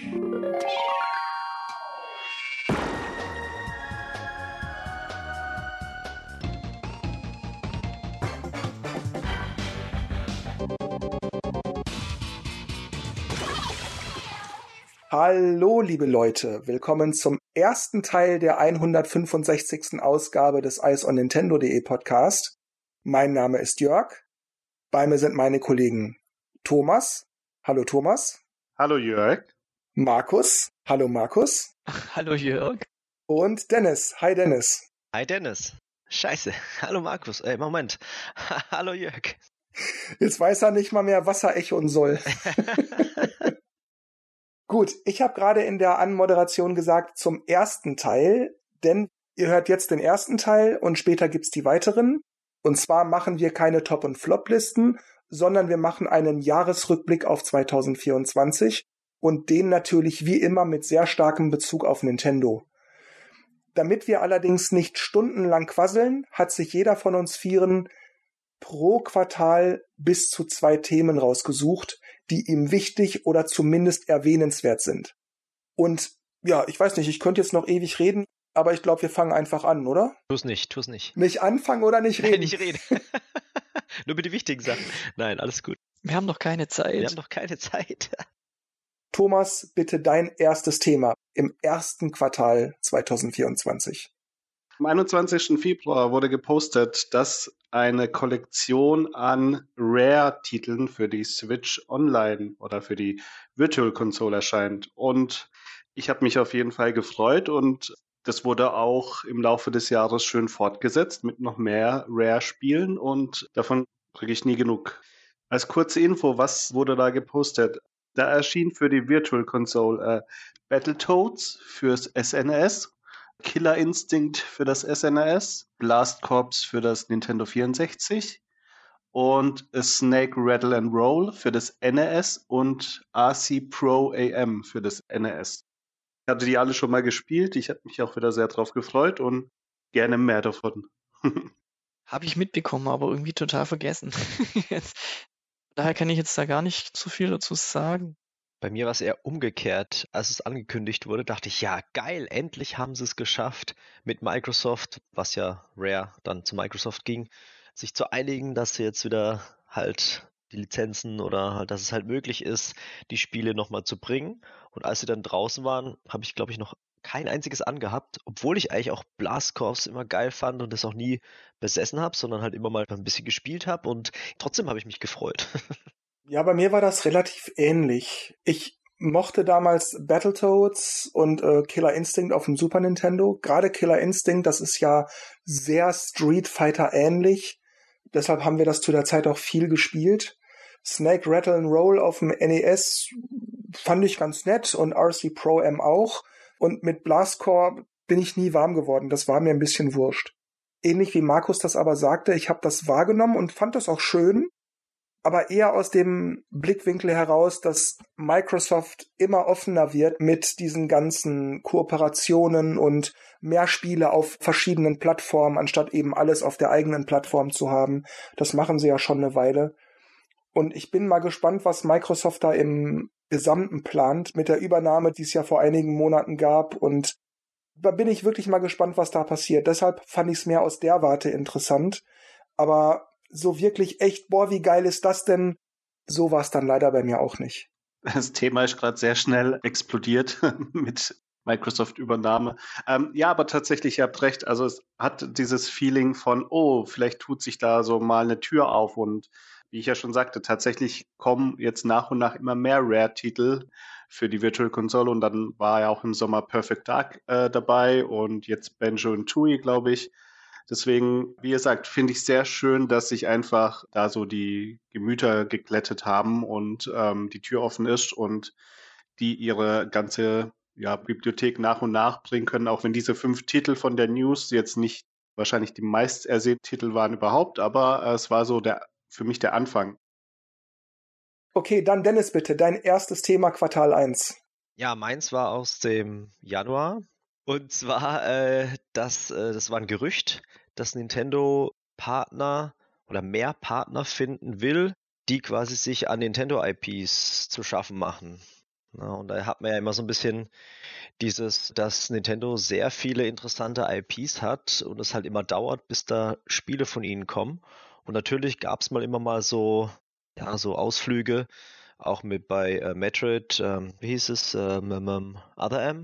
Hallo, liebe Leute, willkommen zum ersten Teil der 165. Ausgabe des EyesOnNintendo.de Podcast. Mein Name ist Jörg, bei mir sind meine Kollegen Thomas. Hallo Thomas. Hallo Jörg. Markus. Hallo Markus. Hallo Jörg. Und Dennis. Hi Dennis. Hi Dennis. Scheiße. Hallo Markus. Moment. Hallo Jörg. Jetzt weiß er nicht mal mehr, was er echoen soll. Gut, ich habe gerade in der Anmoderation gesagt zum ersten Teil, denn ihr hört jetzt den ersten Teil und später gibt's die weiteren. Und zwar machen wir keine Top- und Flop-Listen, sondern wir machen einen Jahresrückblick auf 2024 und den natürlich wie immer mit sehr starkem Bezug auf Nintendo. Damit wir allerdings nicht stundenlang quasseln, hat sich jeder von uns Vieren pro Quartal bis zu 2 Themen rausgesucht, die ihm wichtig oder zumindest erwähnenswert sind. Und ja, ich weiß nicht, ich könnte jetzt noch ewig reden, aber ich glaube, wir fangen einfach an, oder? Tu's nicht. Nicht anfangen oder nicht reden? Nein, nicht reden. Nur mit den wichtigen Sachen. Nein, alles gut. Wir haben noch keine Zeit. Thomas, bitte dein erstes Thema im ersten Quartal 2024. Am 21. Februar wurde gepostet, dass eine Kollektion an Rare-Titeln für die Switch Online oder für die Virtual Console erscheint. Und ich habe mich auf jeden Fall gefreut und das wurde auch im Laufe des Jahres schön fortgesetzt mit noch mehr Rare-Spielen und davon kriege ich nie genug. Als kurze Info, was wurde da gepostet? Da erschien für die Virtual Console Battletoads fürs SNES, Killer Instinct für das SNES, Blast Corps für das Nintendo 64 und Snake Rattle and Roll für das NES und RC Pro AM für das NES. Ich hatte die alle schon mal gespielt, ich habe mich auch wieder sehr drauf gefreut und gerne mehr davon. Habe ich mitbekommen, aber irgendwie total vergessen. Daher kann ich jetzt da gar nicht zu viel dazu sagen. Bei mir war es eher umgekehrt. Als es angekündigt wurde, dachte ich, ja geil, endlich haben sie es geschafft, mit Microsoft, was ja Rare dann zu Microsoft ging, sich zu einigen, dass sie jetzt wieder halt die Lizenzen oder halt, dass es halt möglich ist, die Spiele nochmal zu bringen. Und als sie dann draußen waren, habe ich, glaube ich, noch kein einziges angehabt, obwohl ich eigentlich auch Blast Corps immer geil fand und das auch nie besessen habe, sondern halt immer mal ein bisschen gespielt habe und trotzdem habe ich mich gefreut. Ja, bei mir war das relativ ähnlich. Ich mochte damals Battletoads und Killer Instinct auf dem Super Nintendo. Gerade Killer Instinct, das ist ja sehr Street Fighter ähnlich. Deshalb haben wir das zu der Zeit auch viel gespielt. Snake Rattle and Roll auf dem NES fand ich ganz nett und RC Pro M auch. Und mit Blast Corps bin ich nie warm geworden. Das war mir ein bisschen wurscht. Ähnlich wie Markus das aber sagte, ich habe das wahrgenommen und fand das auch schön. Aber eher aus dem Blickwinkel heraus, dass Microsoft immer offener wird mit diesen ganzen Kooperationen und mehr Spiele auf verschiedenen Plattformen, anstatt eben alles auf der eigenen Plattform zu haben. Das machen sie ja schon eine Weile. Und ich bin mal gespannt, was Microsoft da im Gesamten plant mit der Übernahme, die es ja vor einigen Monaten gab. Und da bin ich wirklich mal gespannt, was da passiert. Deshalb fand ich es mehr aus der Warte interessant. Aber so wirklich echt, boah, wie geil ist das denn? So war es dann leider bei mir auch nicht. Das Thema ist gerade sehr schnell explodiert mit Microsoft-Übernahme. Ja, aber tatsächlich, ihr habt recht. Also es hat dieses Feeling von, oh, vielleicht tut sich da so mal eine Tür auf. Und wie ich ja schon sagte, tatsächlich kommen jetzt nach und nach immer mehr Rare-Titel für die Virtual Console. Und dann war ja auch im Sommer Perfect Dark dabei und jetzt Banjo und Tooie, glaube ich. Deswegen, wie ihr sagt, finde ich sehr schön, dass sich einfach da so die Gemüter geglättet haben und die Tür offen ist und die ihre ganze Bibliothek nach und nach bringen können, auch wenn diese 5 Titel von der News jetzt nicht wahrscheinlich die meist ersehnten Titel waren überhaupt, aber es war so für mich der Anfang. Okay, dann Dennis bitte, dein erstes Thema Quartal 1. Ja, meins war aus dem Januar. Und zwar, das war ein Gerücht, dass Nintendo Partner oder mehr Partner finden will, die quasi sich an Nintendo-IPs zu schaffen machen. Ja, und da hat man ja immer so ein bisschen dass Nintendo sehr viele interessante IPs hat und es halt immer dauert, bis da Spiele von ihnen kommen. Und natürlich gab es immer mal so, ja, so Ausflüge, auch mit bei Metroid, wie hieß es, Other M.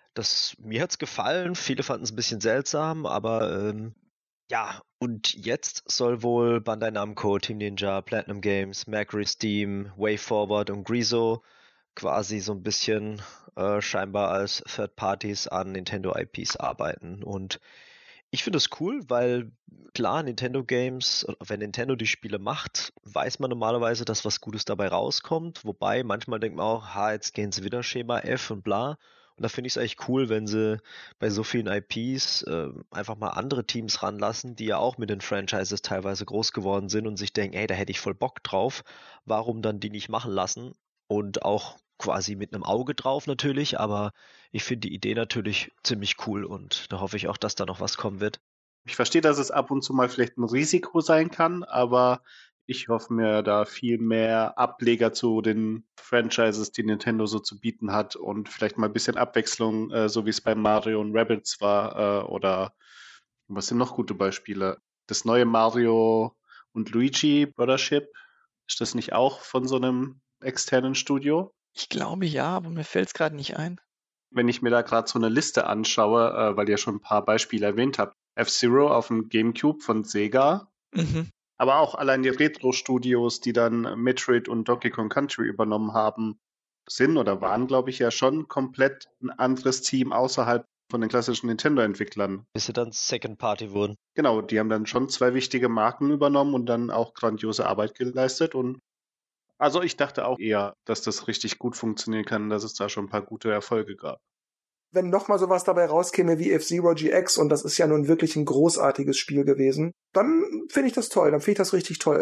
Mir hat's gefallen, viele fanden es ein bisschen seltsam, aber ja, und jetzt soll wohl Bandai Namco, Team Ninja, Platinum Games, Mercury Steam, WayForward und Grezzo quasi so ein bisschen scheinbar als Third Parties an Nintendo IPs arbeiten. Und ich finde es cool, weil klar, Nintendo Games, wenn Nintendo die Spiele macht, weiß man normalerweise, dass was Gutes dabei rauskommt. Wobei manchmal denkt man auch, jetzt gehen sie wieder Schema F und bla. Und da finde ich es eigentlich cool, wenn sie bei so vielen IPs einfach mal andere Teams ranlassen, die ja auch mit den Franchises teilweise groß geworden sind und sich denken, ey, da hätte ich voll Bock drauf. Warum dann die nicht machen lassen? Und auch quasi mit einem Auge drauf natürlich, aber ich finde die Idee natürlich ziemlich cool und da hoffe ich auch, dass da noch was kommen wird. Ich verstehe, dass es ab und zu mal vielleicht ein Risiko sein kann, aber ich hoffe mir da viel mehr Ableger zu den Franchises, die Nintendo so zu bieten hat und vielleicht mal ein bisschen Abwechslung, so wie es bei Mario und Rabbids war, oder was sind noch gute Beispiele? Das neue Mario und Luigi Brothership, ist das nicht auch von so einem externen Studio? Ich glaube ja, aber mir fällt es gerade nicht ein. Wenn ich mir da gerade so eine Liste anschaue, weil ihr schon ein paar Beispiele erwähnt habt, F-Zero auf dem GameCube von Sega, Mhm. aber auch allein die Retro-Studios, die dann Metroid und Donkey Kong Country übernommen haben, sind oder waren, glaube ich, ja schon komplett ein anderes Team außerhalb von den klassischen Nintendo-Entwicklern. Bis sie dann Second Party wurden. Genau, die haben dann schon 2 wichtige Marken übernommen und dann auch grandiose Arbeit geleistet. Und also ich dachte auch eher, dass das richtig gut funktionieren kann, dass es da schon ein paar gute Erfolge gab. Wenn noch mal sowas dabei rauskäme wie F-Zero GX, und das ist ja nun wirklich ein großartiges Spiel gewesen, dann finde ich das toll, dann finde ich das richtig toll.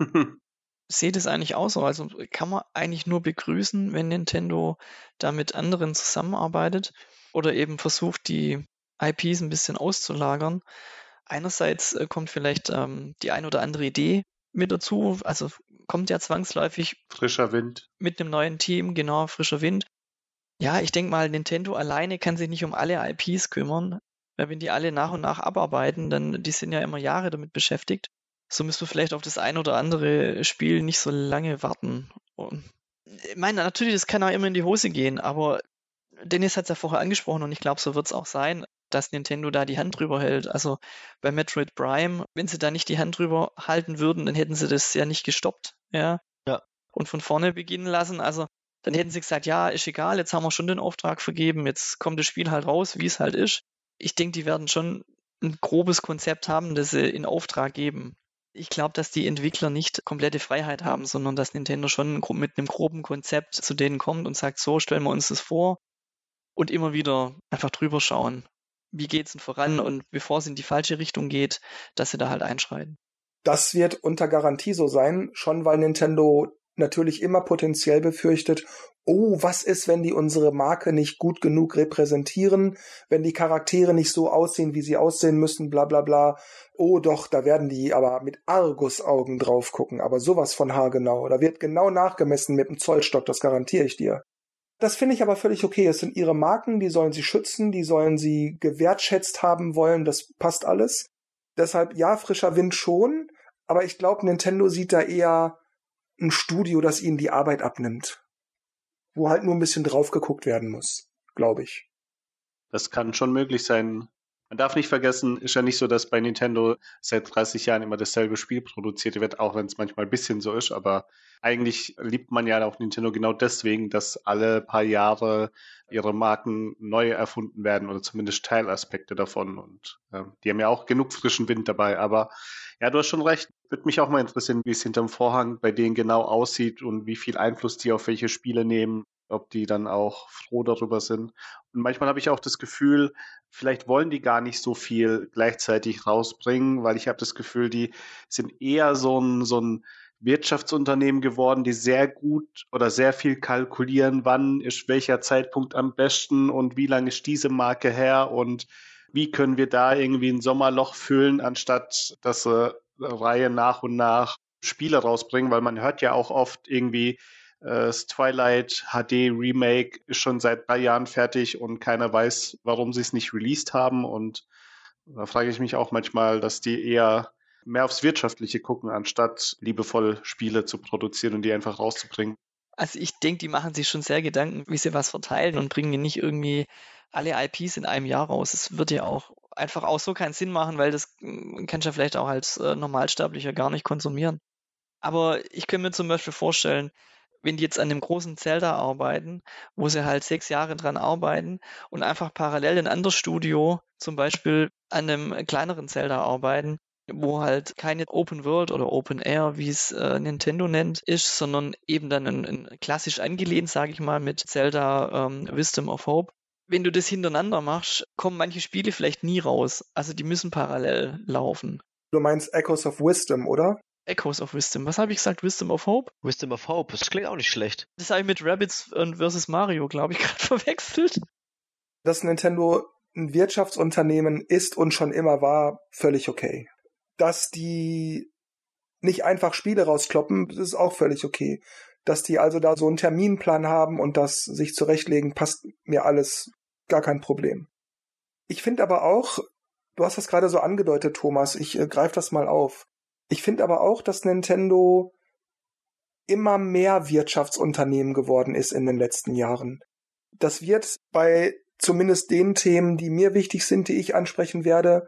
Sieht es eigentlich auch so? Also kann man eigentlich nur begrüßen, wenn Nintendo da mit anderen zusammenarbeitet oder eben versucht, die IPs ein bisschen auszulagern. Einerseits kommt vielleicht die ein oder andere Idee mit dazu, also kommt ja zwangsläufig Frischer Wind. mit einem neuen Team, genau, frischer Wind. Ja, ich denke mal, Nintendo alleine kann sich nicht um alle IPs kümmern, weil wenn die alle nach und nach abarbeiten, dann, die sind ja immer Jahre damit beschäftigt. So müssen wir vielleicht auf das ein oder andere Spiel nicht so lange warten. Und ich meine, natürlich, das kann auch immer in die Hose gehen, aber Dennis hat es ja vorher angesprochen und ich glaube, so wird es auch sein, dass Nintendo da die Hand drüber hält. Also bei Metroid Prime, wenn sie da nicht die Hand drüber halten würden, dann hätten sie das ja nicht gestoppt, ja. Ja. Und von vorne beginnen lassen. Also dann hätten sie gesagt, ja, ist egal, jetzt haben wir schon den Auftrag vergeben, jetzt kommt das Spiel halt raus, wie es halt ist. Ich denke, die werden schon ein grobes Konzept haben, das sie in Auftrag geben. Ich glaube, dass die Entwickler nicht komplette Freiheit haben, sondern dass Nintendo schon mit einem groben Konzept zu denen kommt und sagt, so stellen wir uns das vor und immer wieder einfach drüber schauen, wie geht's denn voran und bevor es in die falsche Richtung geht, dass sie da halt einschreiten. Das wird unter Garantie so sein, schon weil Nintendo natürlich immer potenziell befürchtet, oh, was ist, wenn die unsere Marke nicht gut genug repräsentieren, wenn die Charaktere nicht so aussehen, wie sie aussehen müssen, bla bla bla. Oh doch, da werden die aber mit Argusaugen drauf gucken, aber sowas von haargenau. Da wird genau nachgemessen mit dem Zollstock, das garantiere ich dir. Das finde ich aber völlig okay. Es sind ihre Marken, die sollen sie schützen, die sollen sie gewertschätzt haben wollen, das passt alles. Deshalb ja, frischer Wind schon, aber ich glaube, Nintendo sieht da eher ein Studio, das ihnen die Arbeit abnimmt. Wo halt nur ein bisschen drauf geguckt werden muss, glaube ich. Das kann schon möglich sein. Man darf nicht vergessen, ist ja nicht so, dass bei Nintendo seit 30 Jahren immer dasselbe Spiel produziert wird, auch wenn es manchmal ein bisschen so ist, aber eigentlich liebt man ja auch Nintendo genau deswegen, dass alle paar Jahre ihre Marken neu erfunden werden oder zumindest Teilaspekte davon und die haben ja auch genug frischen Wind dabei, aber ja, du hast schon recht. Würde mich auch mal interessieren, wie es hinterm Vorhang bei denen genau aussieht und wie viel Einfluss die auf welche Spiele nehmen, ob die dann auch froh darüber sind. Und manchmal habe ich auch das Gefühl, vielleicht wollen die gar nicht so viel gleichzeitig rausbringen, weil ich habe das Gefühl, die sind eher so ein Wirtschaftsunternehmen geworden, die sehr gut oder sehr viel kalkulieren, wann ist welcher Zeitpunkt am besten und wie lange ist diese Marke her und wie können wir da irgendwie ein Sommerloch füllen, anstatt dass sie Reihe nach und nach Spiele rausbringen, weil man hört ja auch oft irgendwie, Das Twilight HD Remake ist schon seit 3 Jahren fertig und keiner weiß, warum sie es nicht released haben. Und da frage ich mich auch manchmal, dass die eher mehr aufs Wirtschaftliche gucken, anstatt liebevoll Spiele zu produzieren und die einfach rauszubringen. Also ich denke, die machen sich schon sehr Gedanken, wie sie was verteilen und bringen nicht irgendwie alle IPs in einem Jahr raus. Es wird ja auch einfach auch so keinen Sinn machen, weil das kannst du ja vielleicht auch als Normalsterblicher gar nicht konsumieren. Aber ich könnte mir zum Beispiel vorstellen, wenn die jetzt an dem großen Zelda arbeiten, wo sie halt 6 Jahre dran arbeiten und einfach parallel ein anderes Studio zum Beispiel an einem kleineren Zelda arbeiten, wo halt keine Open World oder Open Air, wie es Nintendo nennt, ist, sondern eben dann ein klassisch angelehnt, sage ich mal, mit Zelda Wisdom of Hope. Wenn du das hintereinander machst, kommen manche Spiele vielleicht nie raus. Also die müssen parallel laufen. Du meinst Echoes of Wisdom, oder? Echoes of Wisdom. Was habe ich gesagt? Wisdom of Hope? Wisdom of Hope, das klingt auch nicht schlecht. Das habe ich mit Rabbids vs. Mario, glaube ich, gerade verwechselt. Dass Nintendo ein Wirtschaftsunternehmen ist und schon immer war, völlig okay. Dass die nicht einfach Spiele rauskloppen, das ist auch völlig okay. Dass die also da so einen Terminplan haben und das sich zurechtlegen, passt mir alles, gar kein Problem. Ich finde aber auch, du hast das gerade so angedeutet, Thomas, ich greife das mal auf. Ich finde aber auch, dass Nintendo immer mehr Wirtschaftsunternehmen geworden ist in den letzten Jahren. Das wird bei zumindest den Themen, die mir wichtig sind, die ich ansprechen werde,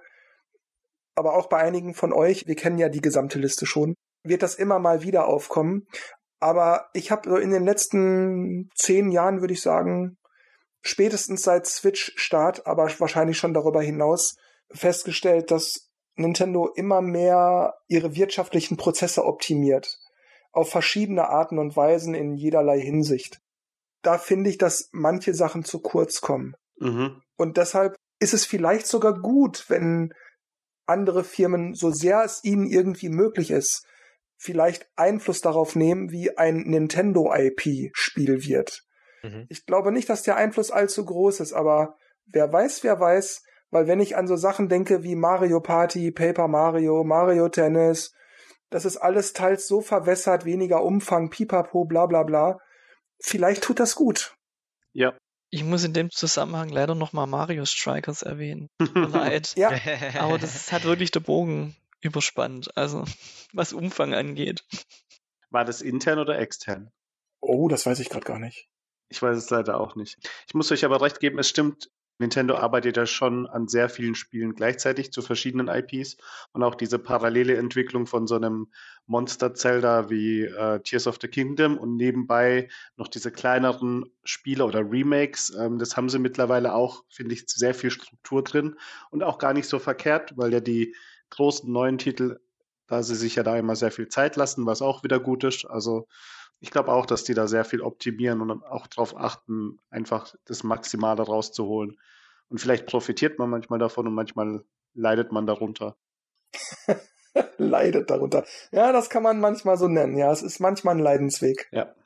aber auch bei einigen von euch, wir kennen ja die gesamte Liste schon, wird das immer mal wieder aufkommen. Aber ich habe so in den letzten 10 Jahren, würde ich sagen, spätestens seit Switch-Start, aber wahrscheinlich schon darüber hinaus, festgestellt, dass Nintendo immer mehr ihre wirtschaftlichen Prozesse optimiert. Auf verschiedene Arten und Weisen in jederlei Hinsicht. Da finde ich, dass manche Sachen zu kurz kommen. Mhm. Und deshalb ist es vielleicht sogar gut, wenn andere Firmen, so sehr es ihnen irgendwie möglich ist, vielleicht Einfluss darauf nehmen, wie ein Nintendo-IP-Spiel wird. Mhm. Ich glaube nicht, dass der Einfluss allzu groß ist, aber wer weiß, weil wenn ich an so Sachen denke wie Mario Party, Paper Mario, Mario Tennis, das ist alles teils so verwässert, weniger Umfang, pipapo, bla bla bla. Vielleicht tut das gut. Ja. Ich muss in dem Zusammenhang leider nochmal Mario Strikers erwähnen. Tut mir leid. Ja, Aber das hat wirklich der Bogen überspannt, also was Umfang angeht. War das intern oder extern? oh, das weiß ich gerade gar nicht. Ich weiß es leider auch nicht. Ich muss euch aber recht geben, es stimmt, Nintendo arbeitet ja schon an sehr vielen Spielen gleichzeitig zu verschiedenen IPs und auch diese parallele Entwicklung von so einem Monster-Zelda wie Tears of the Kingdom und nebenbei noch diese kleineren Spiele oder Remakes, das haben sie mittlerweile auch, finde ich, sehr viel Struktur drin und auch gar nicht so verkehrt, weil ja die großen neuen Titel, da sie sich ja da immer sehr viel Zeit lassen, was auch wieder gut ist. Also ich glaube auch, dass die da sehr viel optimieren und auch darauf achten, einfach das Maximale rauszuholen. Und vielleicht profitiert man manchmal davon und manchmal leidet man darunter. Leidet darunter. Ja, das kann man manchmal so nennen. Ja, es ist manchmal ein Leidensweg. Ja.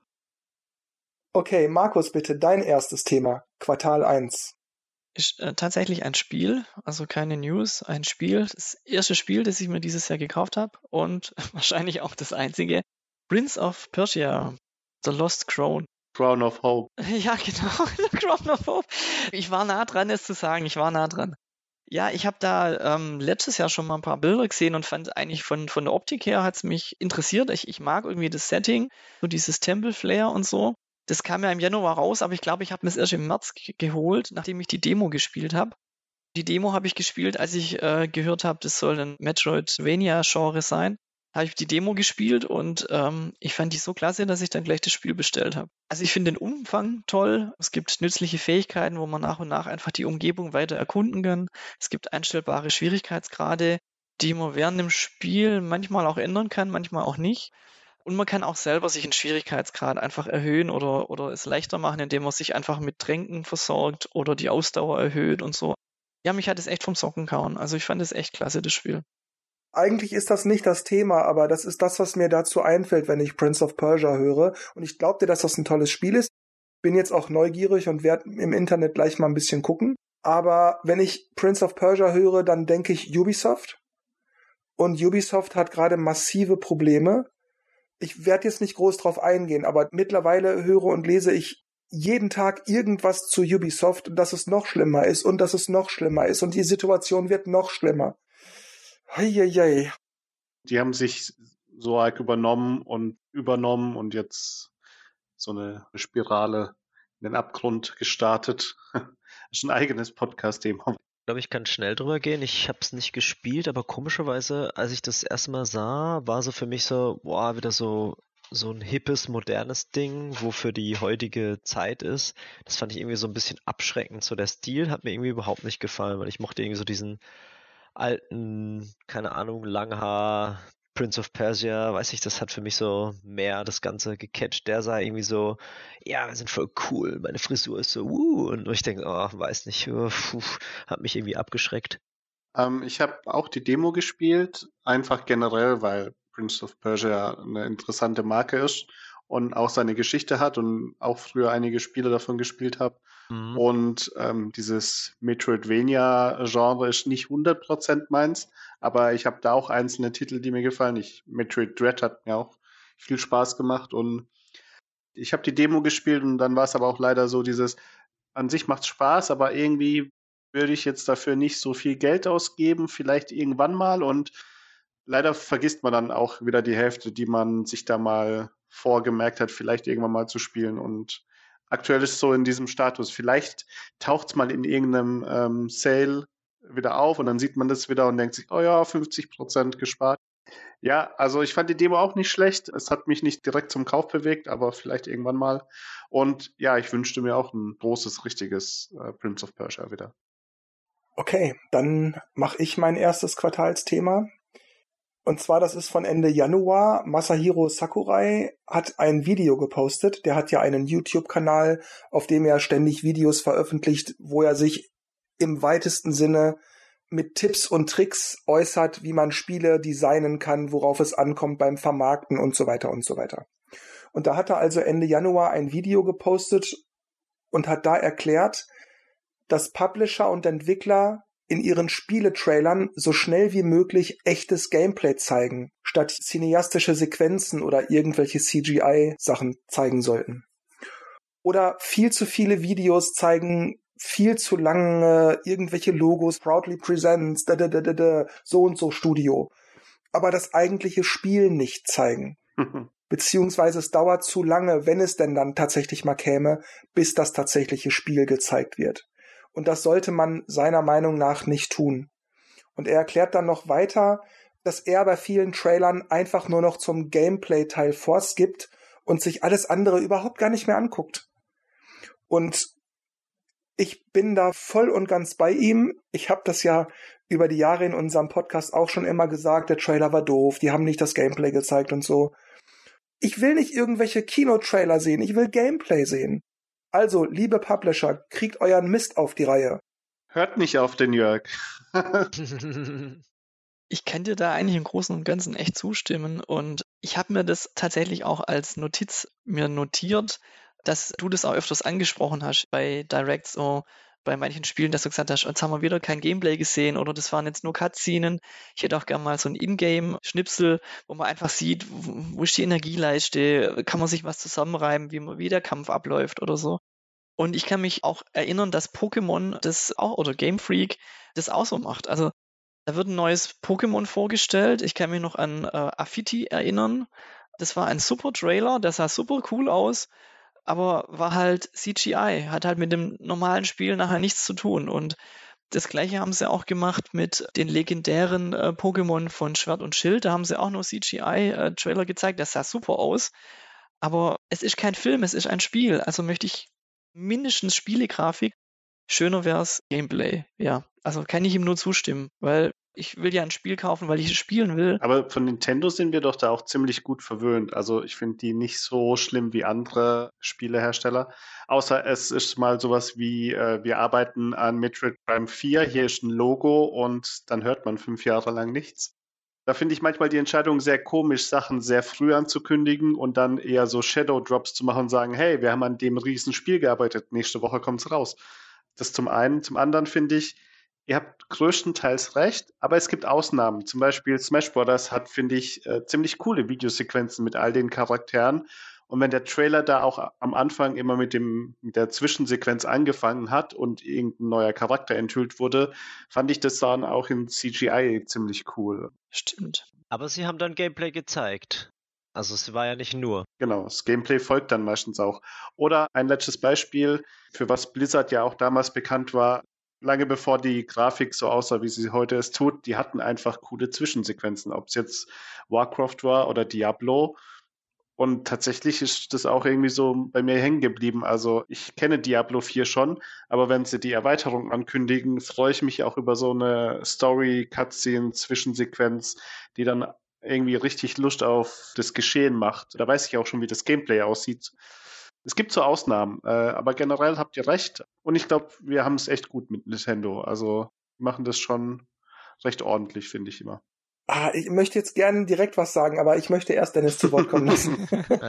Okay, Markus, bitte, dein erstes Thema. Quartal 1. Ist tatsächlich ein Spiel, also keine News, ein Spiel. Das erste Spiel, das ich mir dieses Jahr gekauft habe und wahrscheinlich auch das einzige. Prince of Persia, The Lost Crown. Crown of Hope. Ja, genau, The Crown of Hope. Ich war nah dran, es zu sagen, ich war nah dran. Ja, ich habe da letztes Jahr schon mal ein paar Bilder gesehen und fand eigentlich von der Optik her hat es mich interessiert. Ich mag irgendwie das Setting, so dieses Temple-Flair und so. Das kam ja im Januar raus, aber ich glaube, ich habe mir es erst im März geholt, nachdem ich die Demo gespielt habe. Die Demo habe ich gespielt, als ich gehört habe, das soll ein Metroidvania-Genre sein. Habe ich die Demo gespielt und ich fand die so klasse, dass ich dann gleich das Spiel bestellt habe. Also ich finde den Umfang toll. Es gibt nützliche Fähigkeiten, wo man nach und nach einfach die Umgebung weiter erkunden kann. Es gibt einstellbare Schwierigkeitsgrade, die man während dem Spiel manchmal auch ändern kann, manchmal auch nicht. Und man kann auch selber sich einen Schwierigkeitsgrad einfach erhöhen oder es leichter machen, indem man sich einfach mit Tränken versorgt oder die Ausdauer erhöht und so. Ja, mich hat es echt vom Socken gehauen. Also ich fand es echt klasse, das Spiel. Eigentlich ist das nicht das Thema, aber das ist das, was mir dazu einfällt, wenn ich Prince of Persia höre. Und ich glaube dir, dass das ein tolles Spiel ist. Bin jetzt auch neugierig und werde im Internet gleich mal ein bisschen gucken. Aber wenn ich Prince of Persia höre, dann denke ich Ubisoft. Und Ubisoft hat gerade massive Probleme. Ich werde jetzt nicht groß drauf eingehen, aber mittlerweile höre und lese ich jeden Tag irgendwas zu Ubisoft, dass es noch schlimmer ist und dass es noch schlimmer ist und die Situation wird noch schlimmer. Heieiei. Die haben sich so arg übernommen und jetzt so eine Spirale in den Abgrund gestartet. Das ist ein eigenes Podcast-Thema. Ich glaube, ich kann schnell drüber gehen. Ich habe es nicht gespielt, aber komischerweise, als ich das erste Mal sah, war so für mich so, boah, wieder so ein hippes, modernes Ding, wo für die heutige Zeit ist. Das fand ich irgendwie so ein bisschen abschreckend. So der Stil hat mir irgendwie überhaupt nicht gefallen, weil ich mochte irgendwie so diesen alten, keine Ahnung, Langhaar, Prince of Persia, weiß ich, das hat für mich so mehr das Ganze gecatcht. Der sah irgendwie so, ja, wir sind voll cool, meine Frisur ist so, und ich denke, oh, weiß nicht, hat mich irgendwie abgeschreckt. Ich habe auch die Demo gespielt, einfach generell, weil Prince of Persia eine interessante Marke ist und auch seine Geschichte hat und auch früher einige Spiele davon gespielt habe. Mhm. Und dieses Metroidvania-Genre ist nicht 100% meins, aber ich habe da auch einzelne Titel, die mir gefallen. Metroid Dread hat mir auch viel Spaß gemacht und ich habe die Demo gespielt und dann war es aber auch leider so an sich macht's Spaß, aber irgendwie würde ich jetzt dafür nicht so viel Geld ausgeben, vielleicht irgendwann mal und leider vergisst man dann auch wieder die Hälfte, die man sich da mal vorgemerkt hat, vielleicht irgendwann mal zu spielen und aktuell ist es so in diesem Status. Vielleicht taucht es mal in irgendeinem Sale wieder auf und dann sieht man das wieder und denkt sich, oh ja, 50% gespart. Ja, also ich fand die Demo auch nicht schlecht. Es hat mich nicht direkt zum Kauf bewegt, aber vielleicht irgendwann mal. Und ja, ich wünschte mir auch ein großes, richtiges Prince of Persia wieder. Okay, dann mache ich mein erstes Quartalsthema. Und zwar, das ist von Ende Januar. Masahiro Sakurai hat ein Video gepostet. Der hat ja einen YouTube-Kanal, auf dem er ständig Videos veröffentlicht, wo er sich im weitesten Sinne mit Tipps und Tricks äußert, wie man Spiele designen kann, worauf es ankommt beim Vermarkten und so weiter und so weiter. Und da hat er also Ende Januar ein Video gepostet und hat da erklärt, dass Publisher und Entwickler in ihren Spieletrailern so schnell wie möglich echtes Gameplay zeigen, statt cineastische Sequenzen oder irgendwelche CGI-Sachen zeigen sollten. Oder viel zu viele Videos zeigen viel zu lange irgendwelche Logos, Proudly Presents, so und so Studio, aber das eigentliche Spiel nicht zeigen. Beziehungsweise es dauert zu lange, wenn es denn dann tatsächlich mal käme, bis das tatsächliche Spiel gezeigt wird. Und das sollte man seiner Meinung nach nicht tun. Und er erklärt dann noch weiter, dass er bei vielen Trailern einfach nur noch zum Gameplay-Teil vorskippt und sich alles andere überhaupt gar nicht mehr anguckt. Und ich bin da voll und ganz bei ihm. Ich habe das ja über die Jahre in unserem Podcast auch schon immer gesagt, der Trailer war doof, die haben nicht das Gameplay gezeigt und so. Ich will nicht irgendwelche Kinotrailer sehen, ich will Gameplay sehen. Also, liebe Publisher, kriegt euren Mist auf die Reihe. Hört nicht auf den Jörg. Ich kann dir da eigentlich im Großen und Ganzen echt zustimmen und ich habe mir das tatsächlich auch als Notiz mir notiert, dass du das auch öfters angesprochen hast bei Directs, so bei manchen Spielen, dass du gesagt hast, jetzt haben wir wieder kein Gameplay gesehen oder das waren jetzt nur Cutscenen. Ich hätte auch gerne mal so ein Ingame-Schnipsel, wo man einfach sieht, wo ist die Energieleiste, kann man sich was zusammenreimen, wie der Kampf abläuft oder so. Und ich kann mich auch erinnern, dass Pokémon das auch, oder Game Freak das auch so macht. Also da wird ein neues Pokémon vorgestellt. Ich kann mich noch an Affiti erinnern. Das war ein super Trailer, der sah super cool aus, aber war halt CGI, hat halt mit dem normalen Spiel nachher nichts zu tun. Und das gleiche haben sie auch gemacht mit den legendären Pokémon von Schwert und Schild. Da haben sie auch nur CGI-Trailer gezeigt, das sah super aus. Aber es ist kein Film, es ist ein Spiel. Also möchte ich mindestens Spielegrafik. Schöner wär's Gameplay, ja. Also kann ich ihm nur zustimmen, weil ich will ja ein Spiel kaufen, weil ich es spielen will. Aber von Nintendo sind wir doch da auch ziemlich gut verwöhnt. Also ich finde die nicht so schlimm wie andere Spielehersteller. Außer es ist mal sowas wie, wir arbeiten an Metroid Prime 4, hier ist ein Logo und dann hört man 5 Jahre lang nichts. Da finde ich manchmal die Entscheidung sehr komisch, Sachen sehr früh anzukündigen und dann eher so Shadow Drops zu machen und sagen, hey, wir haben an dem riesen Spiel gearbeitet, nächste Woche kommt's raus. Das zum einen. Zum anderen finde ich, ihr habt größtenteils recht, aber es gibt Ausnahmen. Zum Beispiel Smash Bros. Hat, finde ich, ziemlich coole Videosequenzen mit all den Charakteren. Und wenn der Trailer da auch am Anfang immer mit der Zwischensequenz angefangen hat und irgendein neuer Charakter enthüllt wurde, fand ich das dann auch in CGI ziemlich cool. Stimmt. Aber sie haben dann Gameplay gezeigt. Also es war ja nicht nur. Genau, das Gameplay folgt dann meistens auch. Oder ein letztes Beispiel, für was Blizzard ja auch damals bekannt war, lange bevor die Grafik so aussah, wie sie heute es tut, die hatten einfach coole Zwischensequenzen, ob es jetzt Warcraft war oder Diablo. Und tatsächlich ist das auch irgendwie so bei mir hängen geblieben. Also ich kenne Diablo 4 schon, aber wenn sie die Erweiterung ankündigen, freue ich mich auch über so eine Story, Cutscene, Zwischensequenz, die dann irgendwie richtig Lust auf das Geschehen macht. Da weiß ich auch schon, wie das Gameplay aussieht. Es gibt so Ausnahmen, aber generell habt ihr recht. Und ich glaube, wir haben es echt gut mit Nintendo. Also wir machen das schon recht ordentlich, finde ich immer. Ich möchte jetzt gerne direkt was sagen, aber ich möchte erst Dennis zu Wort kommen lassen.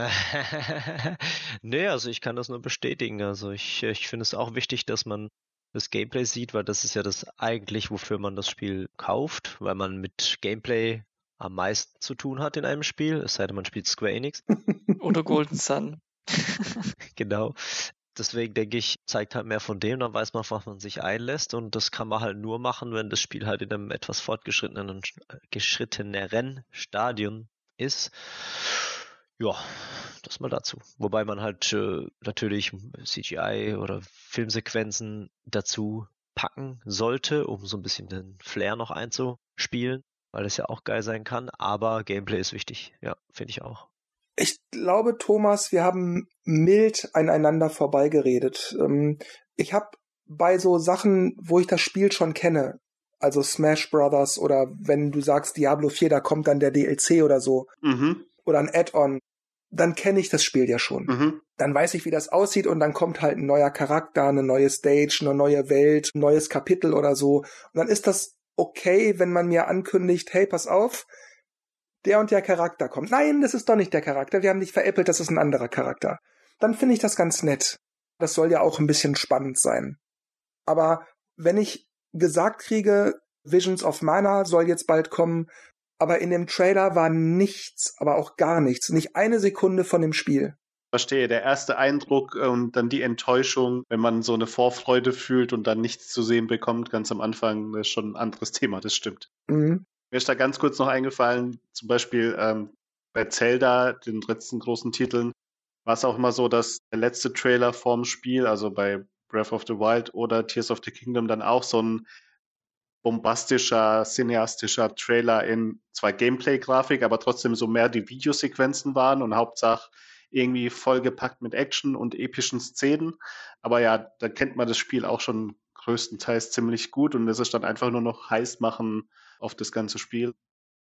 Nee, also ich kann das nur bestätigen. Also ich finde es auch wichtig, dass man das Gameplay sieht, weil das ist ja das eigentlich, wofür man das Spiel kauft, weil man mit Gameplay am meisten zu tun hat in einem Spiel, es sei denn, man spielt Square Enix. Oder Golden Sun. Genau. Deswegen denke ich, zeigt halt mehr von dem, dann weiß man, auf was man sich einlässt, und das kann man halt nur machen, wenn das Spiel halt in einem etwas fortgeschritteneren Stadion ist. Ja, das mal dazu. Wobei man halt natürlich CGI oder Filmsequenzen dazu packen sollte, um so ein bisschen den Flair noch einzuspielen, weil das ja auch geil sein kann, aber Gameplay ist wichtig. Ja, finde ich auch. Ich glaube, Thomas, wir haben mild aneinander vorbeigeredet. Ich habe bei so Sachen, wo ich das Spiel schon kenne, also Smash Brothers oder wenn du sagst Diablo 4, da kommt dann der DLC oder so, oder ein Add-on, dann kenne ich das Spiel ja schon. Dann weiß ich, wie das aussieht, und dann kommt halt ein neuer Charakter, eine neue Stage, eine neue Welt, ein neues Kapitel oder so. Und dann ist das okay, wenn man mir ankündigt, hey, pass auf, der und der Charakter kommt. Nein, das ist doch nicht der Charakter. Wir haben dich veräppelt, das ist ein anderer Charakter. Dann finde ich das ganz nett. Das soll ja auch ein bisschen spannend sein. Aber wenn ich gesagt kriege, Visions of Mana soll jetzt bald kommen, aber in dem Trailer war nichts, aber auch gar nichts. Nicht eine Sekunde von dem Spiel. Verstehe, der erste Eindruck und dann die Enttäuschung, wenn man so eine Vorfreude fühlt und dann nichts zu sehen bekommt, ganz am Anfang, das ist schon ein anderes Thema, das stimmt. Mhm. Mir ist da ganz kurz noch eingefallen, zum Beispiel bei Zelda, den letzten großen Titeln, war es auch immer so, dass der letzte Trailer vorm Spiel, also bei Breath of the Wild oder Tears of the Kingdom, dann auch so ein bombastischer, cineastischer Trailer in zwar Gameplay-Grafik, aber trotzdem so mehr die Videosequenzen waren und Hauptsache irgendwie vollgepackt mit Action und epischen Szenen. Aber ja, da kennt man das Spiel auch schon größtenteils ziemlich gut, und es ist dann einfach nur noch heiß machen auf das ganze Spiel.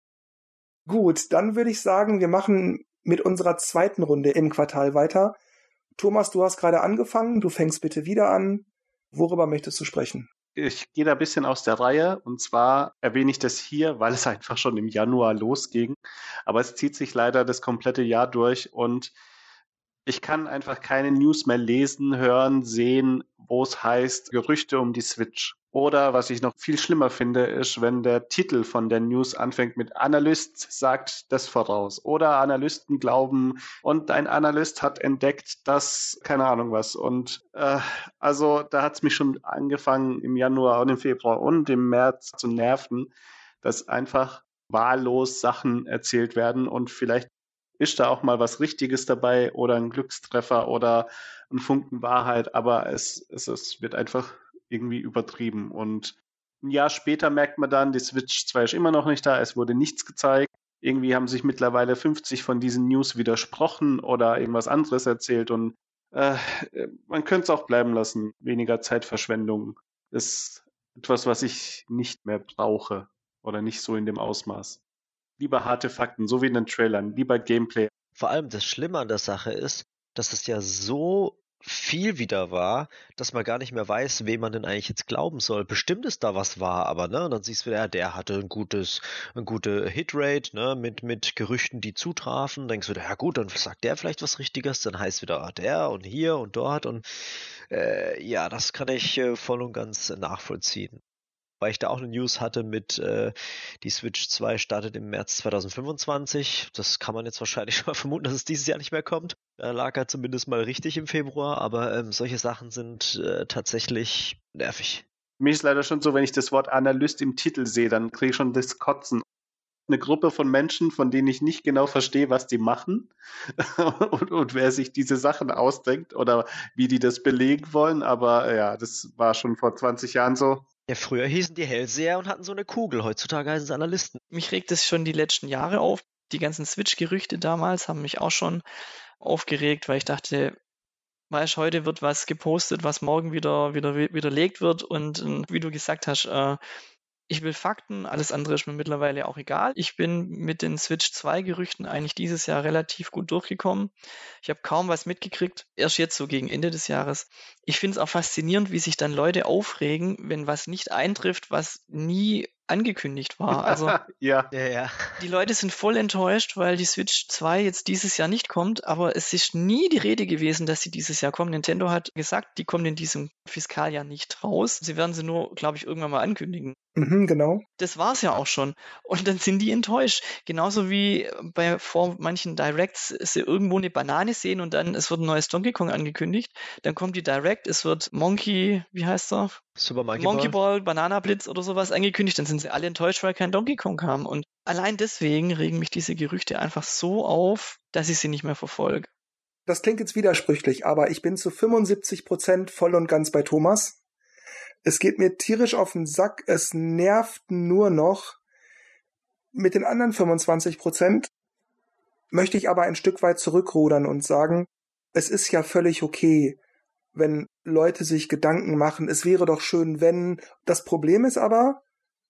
Gut, dann würde ich sagen, wir machen mit unserer zweiten Runde im Quartal weiter. Thomas, du hast gerade angefangen, du fängst bitte wieder an. Worüber möchtest du sprechen? Ich gehe da ein bisschen aus der Reihe, und zwar erwähne ich das hier, weil es einfach schon im Januar losging. Aber es zieht sich leider das komplette Jahr durch, und ich kann einfach keine News mehr lesen, hören, sehen, wo es heißt Gerüchte um die Switch. Oder was ich noch viel schlimmer finde, ist, wenn der Titel von der News anfängt mit Analyst sagt das voraus. Oder Analysten glauben, und ein Analyst hat entdeckt, dass, keine Ahnung was. Und also da hat es mich schon angefangen im Januar und im Februar und im März zu nerven, dass einfach wahllos Sachen erzählt werden, und vielleicht ist da auch mal was Richtiges dabei oder ein Glückstreffer oder ein Funken Wahrheit, aber es wird einfach irgendwie übertrieben. Und ein Jahr später merkt man dann, die Switch 2 ist immer noch nicht da, es wurde nichts gezeigt. Irgendwie haben sich mittlerweile 50 von diesen News widersprochen oder irgendwas anderes erzählt, und man könnte es auch bleiben lassen. Weniger Zeitverschwendung ist etwas, was ich nicht mehr brauche oder nicht so in dem Ausmaß. Lieber harte Fakten, so wie in den Trailern, lieber Gameplay. Vor allem das Schlimme an der Sache ist, dass es ja so viel wieder war, dass man gar nicht mehr weiß, wem man denn eigentlich jetzt glauben soll. Bestimmt ist da was wahr, aber ne, und dann siehst du wieder, der hatte eine gute Hitrate, ne, mit Gerüchten, die zutrafen. Denkst du, ja gut, dann sagt der vielleicht was Richtiges, dann heißt wieder der und hier und dort, und ja, das kann ich voll und ganz nachvollziehen. weil ich da auch eine News hatte mit die Switch 2 startet im März 2025. Das kann man jetzt wahrscheinlich schon mal vermuten, dass es dieses Jahr nicht mehr kommt. Da lag er zumindest mal richtig im Februar, aber solche Sachen sind tatsächlich nervig. Mir ist leider schon so, wenn ich das Wort Analyst im Titel sehe, dann kriege ich schon das Kotzen. Eine Gruppe von Menschen, von denen ich nicht genau verstehe, was die machen und wer sich diese Sachen ausdenkt oder wie die das belegen wollen. Aber ja, das war schon vor 20 Jahren so. Ja, früher hießen die Hellseher und hatten so eine Kugel. Heutzutage heißen sie Analysten. Mich regt es schon die letzten Jahre auf. Die ganzen Switch-Gerüchte damals haben mich auch schon aufgeregt, weil ich dachte, weißt, heute wird was gepostet, was morgen wieder widerlegt wird. Und wie du gesagt hast, ich will Fakten, alles andere ist mir mittlerweile auch egal. Ich bin mit den Switch 2 Gerüchten eigentlich dieses Jahr relativ gut durchgekommen. Ich habe kaum was mitgekriegt, erst jetzt so gegen Ende des Jahres. Ich finde es auch faszinierend, wie sich dann Leute aufregen, wenn was nicht eintrifft, was nie angekündigt war. Also ja. Die Leute sind voll enttäuscht, weil die Switch 2 jetzt dieses Jahr nicht kommt, aber es ist nie die Rede gewesen, dass sie dieses Jahr kommt. Nintendo hat gesagt, die kommt in diesem Fiskaljahr nicht raus. Sie werden sie nur, glaube ich, irgendwann mal ankündigen. Genau. Das war's ja auch schon. Und dann sind die enttäuscht. Genauso wie vor manchen Directs sie irgendwo eine Banane sehen und dann es wird ein neues Donkey Kong angekündigt. Dann kommt die Direct, es wird wie heißt er? Super Monkey Ball, Banana Blitz oder sowas angekündigt. Dann sind sie alle enttäuscht, weil kein Donkey Kong kam. Und allein deswegen regen mich diese Gerüchte einfach so auf, dass ich sie nicht mehr verfolge. Das klingt jetzt widersprüchlich, aber ich bin zu 75% voll und ganz bei Thomas. Es geht mir tierisch auf den Sack, es nervt nur noch. Mit den anderen 25% möchte ich aber ein Stück weit zurückrudern und sagen, es ist ja völlig okay, wenn Leute sich Gedanken machen, es wäre doch schön, wenn. Das Problem ist aber,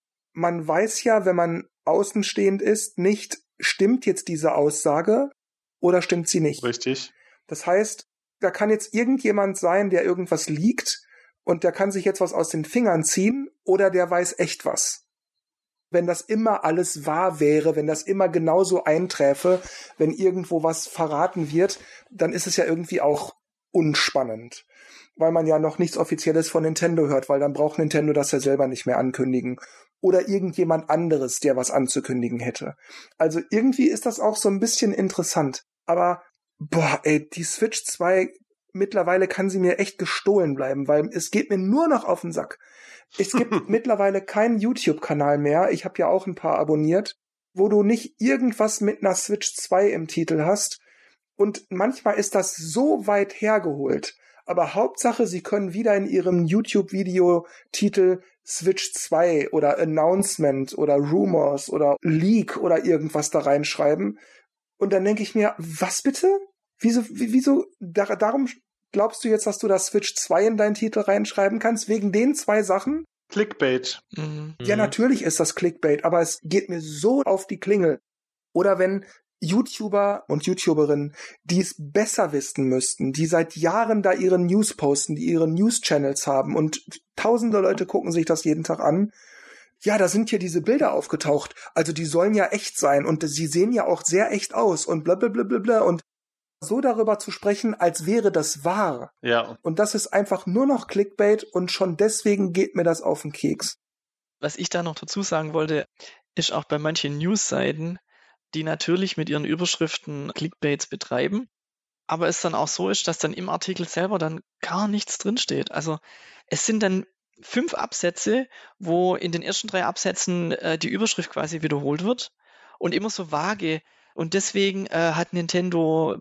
man weiß ja, wenn man außenstehend ist, nicht, stimmt jetzt diese Aussage oder stimmt sie nicht. Richtig. Das heißt, da kann jetzt irgendjemand sein, der irgendwas liegt und der kann sich jetzt was aus den Fingern ziehen oder der weiß echt was. Wenn das immer alles wahr wäre, wenn das immer genauso einträfe, wenn irgendwo was verraten wird, dann ist es ja irgendwie auch unspannend, weil man ja noch nichts Offizielles von Nintendo hört, weil dann braucht Nintendo das ja selber nicht mehr ankündigen. Oder irgendjemand anderes, der was anzukündigen hätte. Also irgendwie ist das auch so ein bisschen interessant. Aber, die Switch 2, mittlerweile kann sie mir echt gestohlen bleiben, weil es geht mir nur noch auf den Sack. Es gibt mittlerweile keinen YouTube-Kanal mehr, ich habe ja auch ein paar abonniert, wo du nicht irgendwas mit einer Switch 2 im Titel hast. Und manchmal ist das so weit hergeholt. Aber Hauptsache, sie können wieder in ihrem YouTube-Video-Titel Switch 2 oder Announcement oder Rumors oder Leak oder irgendwas da reinschreiben. Und dann denke ich mir, was bitte? Wieso? Darum glaubst du jetzt, dass du da Switch 2 in deinen Titel reinschreiben kannst? Wegen den 2 Sachen? Clickbait. Ja, natürlich ist das Clickbait, aber es geht mir so auf die Klingel. Oder wenn YouTuber und YouTuberinnen, die es besser wissen müssten, die seit Jahren da ihre News posten, die ihre News-Channels haben und tausende Leute gucken sich das jeden Tag an. Ja, da sind hier diese Bilder aufgetaucht. Also die sollen ja echt sein und sie sehen ja auch sehr echt aus und blablabla und so darüber zu sprechen, als wäre das wahr. Ja. Und das ist einfach nur noch Clickbait und schon deswegen geht mir das auf den Keks. Was ich da noch dazu sagen wollte, ist auch bei manchen News-Seiten, die natürlich mit ihren Überschriften Clickbaits betreiben, aber es dann auch so ist, dass dann im Artikel selber dann gar nichts drinsteht. Also es sind dann 5 Absätze, wo in den ersten 3 Absätzen die Überschrift quasi wiederholt wird und immer so vage. Und deswegen hat Nintendo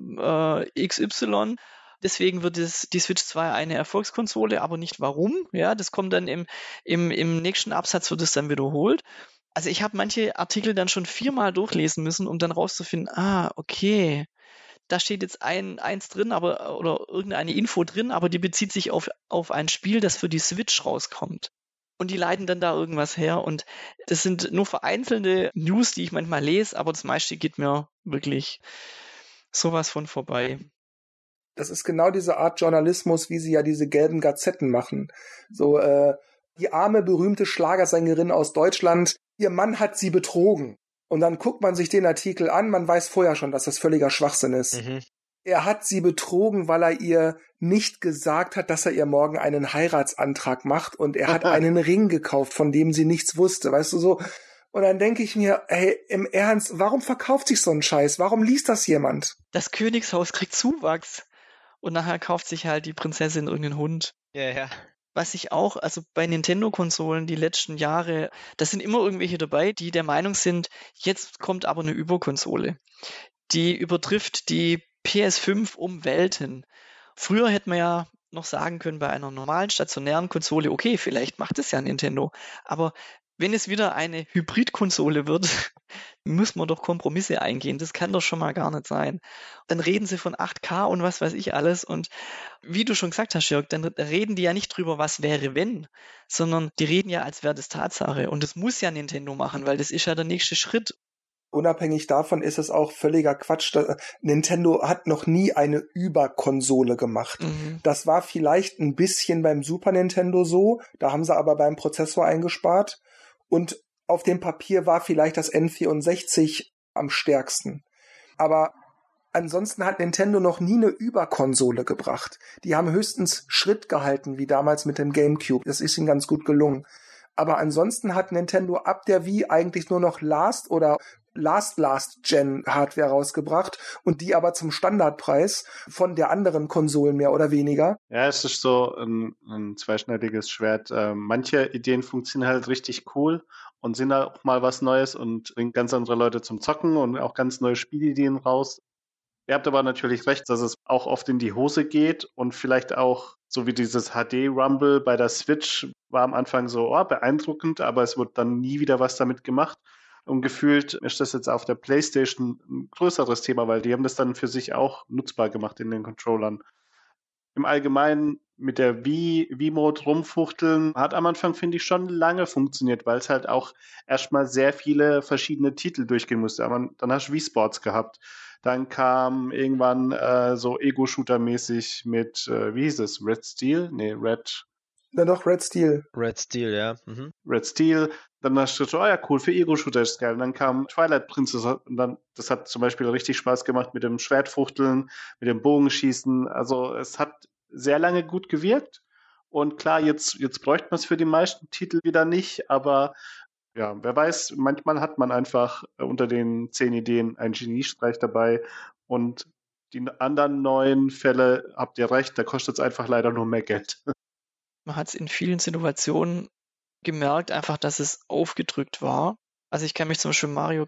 XY, deswegen wird die Switch 2 eine Erfolgskonsole, aber nicht warum. Ja, das kommt dann im nächsten Absatz wird es dann wiederholt. Also ich habe manche Artikel dann schon 4-mal durchlesen müssen, um dann rauszufinden, okay, da steht jetzt eins drin, oder irgendeine Info drin, aber die bezieht sich auf ein Spiel, das für die Switch rauskommt. Und die leiten dann da irgendwas her und das sind nur vereinzelte News, die ich manchmal lese, aber das meiste geht mir wirklich sowas von vorbei. Das ist genau diese Art Journalismus, wie sie ja diese gelben Gazetten machen. So, die arme, berühmte Schlagersängerin aus Deutschland, ihr Mann hat sie betrogen. Und dann guckt man sich den Artikel an, man weiß vorher schon, dass das völliger Schwachsinn ist. Er hat sie betrogen, weil er ihr nicht gesagt hat, dass er ihr morgen einen Heiratsantrag macht, und er hat einen Ring gekauft, von dem sie nichts wusste, weißt du so. Und dann denke ich mir, hey, im Ernst, warum verkauft sich so ein Scheiß? Warum liest das jemand? Das Königshaus kriegt Zuwachs und nachher kauft sich halt die Prinzessin irgendeinen Hund. Ja. Was ich auch, also bei Nintendo-Konsolen die letzten Jahre, da sind immer irgendwelche dabei, die der Meinung sind, jetzt kommt aber eine Überkonsole. Die übertrifft die PS5 um Welten. Früher hätte man ja noch sagen können, bei einer normalen stationären Konsole, okay, vielleicht macht es ja Nintendo, aber wenn es wieder eine Hybridkonsole wird, muss man doch Kompromisse eingehen. Das kann doch schon mal gar nicht sein. Dann reden sie von 8K und was weiß ich alles. Und wie du schon gesagt hast, Jörg, dann reden die ja nicht drüber, was wäre, wenn, sondern die reden ja, als wäre das Tatsache. Und das muss ja Nintendo machen, weil das ist ja der nächste Schritt. Unabhängig davon ist es auch völliger Quatsch. Nintendo hat noch nie eine Überkonsole gemacht. Mhm. Das war vielleicht ein bisschen beim Super Nintendo so, da haben sie aber beim Prozessor eingespart. Und auf dem Papier war vielleicht das N64 am stärksten. Aber ansonsten hat Nintendo noch nie eine Überkonsole gebracht. Die haben höchstens Schritt gehalten, wie damals mit dem GameCube. Das ist ihnen ganz gut gelungen. Aber ansonsten hat Nintendo ab der Wii eigentlich nur noch Last Gen Hardware rausgebracht, und die aber zum Standardpreis von der anderen Konsolen mehr oder weniger. Ja, es ist so ein zweischneidiges Schwert. Manche Ideen funktionieren halt richtig cool und sind auch mal was Neues und bringen ganz andere Leute zum Zocken und auch ganz neue Spielideen raus. Ihr habt aber natürlich recht, dass es auch oft in die Hose geht und vielleicht auch, so wie dieses HD-Rumble bei der Switch, war am Anfang so beeindruckend, aber es wird dann nie wieder was damit gemacht. Und gefühlt ist das jetzt auf der PlayStation ein größeres Thema, weil die haben das dann für sich auch nutzbar gemacht in den Controllern. Im Allgemeinen mit der Wii-Mode rumfuchteln hat am Anfang, finde ich, schon lange funktioniert, weil es halt auch erstmal sehr viele verschiedene Titel durchgehen musste. Aber dann hast du Wii Sports gehabt. Dann kam irgendwann so Ego-Shooter-mäßig mit, wie hieß es, Red Steel? Nee, Red Steel. Red Steel, ja. Mhm. Red Steel. Dann hast du so, ja, cool, für Ego-Shooter ist geil. Und dann kam Twilight Princess und dann, das hat zum Beispiel richtig Spaß gemacht mit dem Schwertfuchteln, mit dem Bogenschießen. Also es hat sehr lange gut gewirkt. Und klar, jetzt bräuchte man es für die meisten Titel wieder nicht, aber ja, wer weiß, manchmal hat man einfach unter den 10 Ideen einen Geniestreich dabei, und die anderen 9 Fälle, habt ihr recht, da kostet es einfach leider nur mehr Geld. Man hat es in vielen Situationen gemerkt, einfach, dass es aufgedrückt war. Also ich kann mich zum Beispiel Mario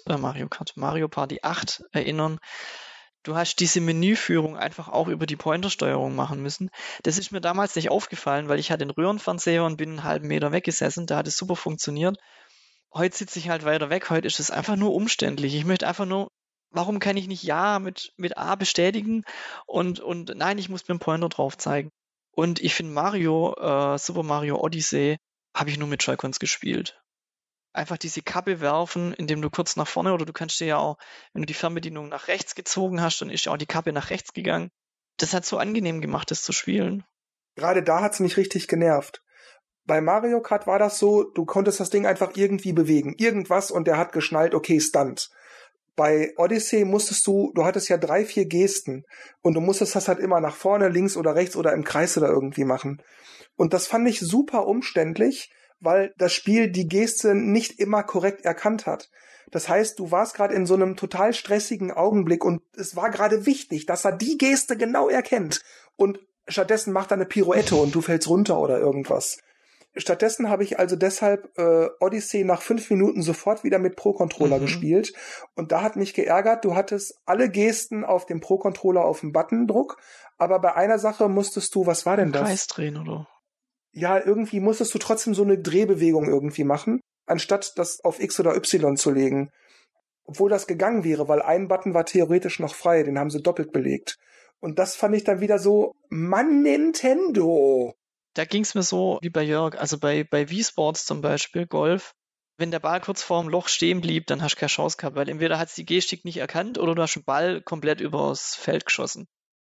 Party 8 erinnern. Du hast diese Menüführung einfach auch über die Pointersteuerung machen müssen. Das ist mir damals nicht aufgefallen, weil ich hatte einen Röhrenfernseher und bin einen halben Meter weggesessen. Da hat es super funktioniert. Heute sitze ich halt weiter weg. Heute ist es einfach nur umständlich. Ich möchte einfach nur, warum kann ich nicht Ja mit A bestätigen und nein, ich muss mir einen Pointer drauf zeigen. Und ich finde Super Mario Odyssey habe ich nur mit Joy-Cons gespielt. Einfach diese Kappe werfen, indem du kurz nach vorne, oder du kannst dir ja auch, wenn du die Fernbedienung nach rechts gezogen hast, dann ist ja auch die Kappe nach rechts gegangen. Das hat so angenehm gemacht, das zu spielen. Gerade da hat's mich richtig genervt. Bei Mario Kart war das so, du konntest das Ding einfach irgendwie bewegen. Irgendwas, und der hat geschnallt, okay, Stunt. Bei Odyssey du hattest ja 3, 4 Gesten, und du musstest das halt immer nach vorne, links oder rechts oder im Kreis oder irgendwie machen. Und das fand ich super umständlich, weil das Spiel die Geste nicht immer korrekt erkannt hat. Das heißt, du warst gerade in so einem total stressigen Augenblick, und es war gerade wichtig, dass er die Geste genau erkennt. Und stattdessen macht er eine Pirouette und du fällst runter oder irgendwas. Stattdessen habe ich also deshalb Odyssey nach 5 Minuten sofort wieder mit Pro-Controller gespielt. Und da hat mich geärgert, du hattest alle Gesten auf dem Pro-Controller auf dem Buttondruck, aber bei einer Sache musstest du, was war denn das? Kreis drehen, oder? Ja, irgendwie musstest du trotzdem so eine Drehbewegung irgendwie machen, anstatt das auf X oder Y zu legen. Obwohl das gegangen wäre, weil ein Button war theoretisch noch frei, den haben sie doppelt belegt. Und das fand ich dann wieder so, Mann, Nintendo! Da ging es mir so wie bei Jörg, also bei Wii Sports zum Beispiel, Golf, wenn der Ball kurz vorm Loch stehen blieb, dann hast du keine Chance gehabt, weil entweder hat es die Gestik nicht erkannt oder du hast den Ball komplett übers Feld geschossen.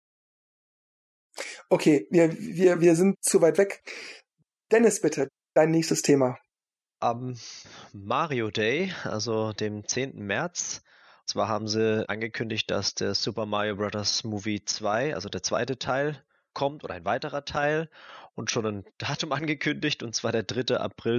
Okay, wir sind zu weit weg. Dennis, bitte, dein nächstes Thema. Am Mario Day, also dem 10. März, Zwar haben sie angekündigt, dass der Super Mario Bros. Movie 2, also der zweite Teil, kommt oder ein weiterer Teil und schon ein Datum angekündigt, und zwar der 3. April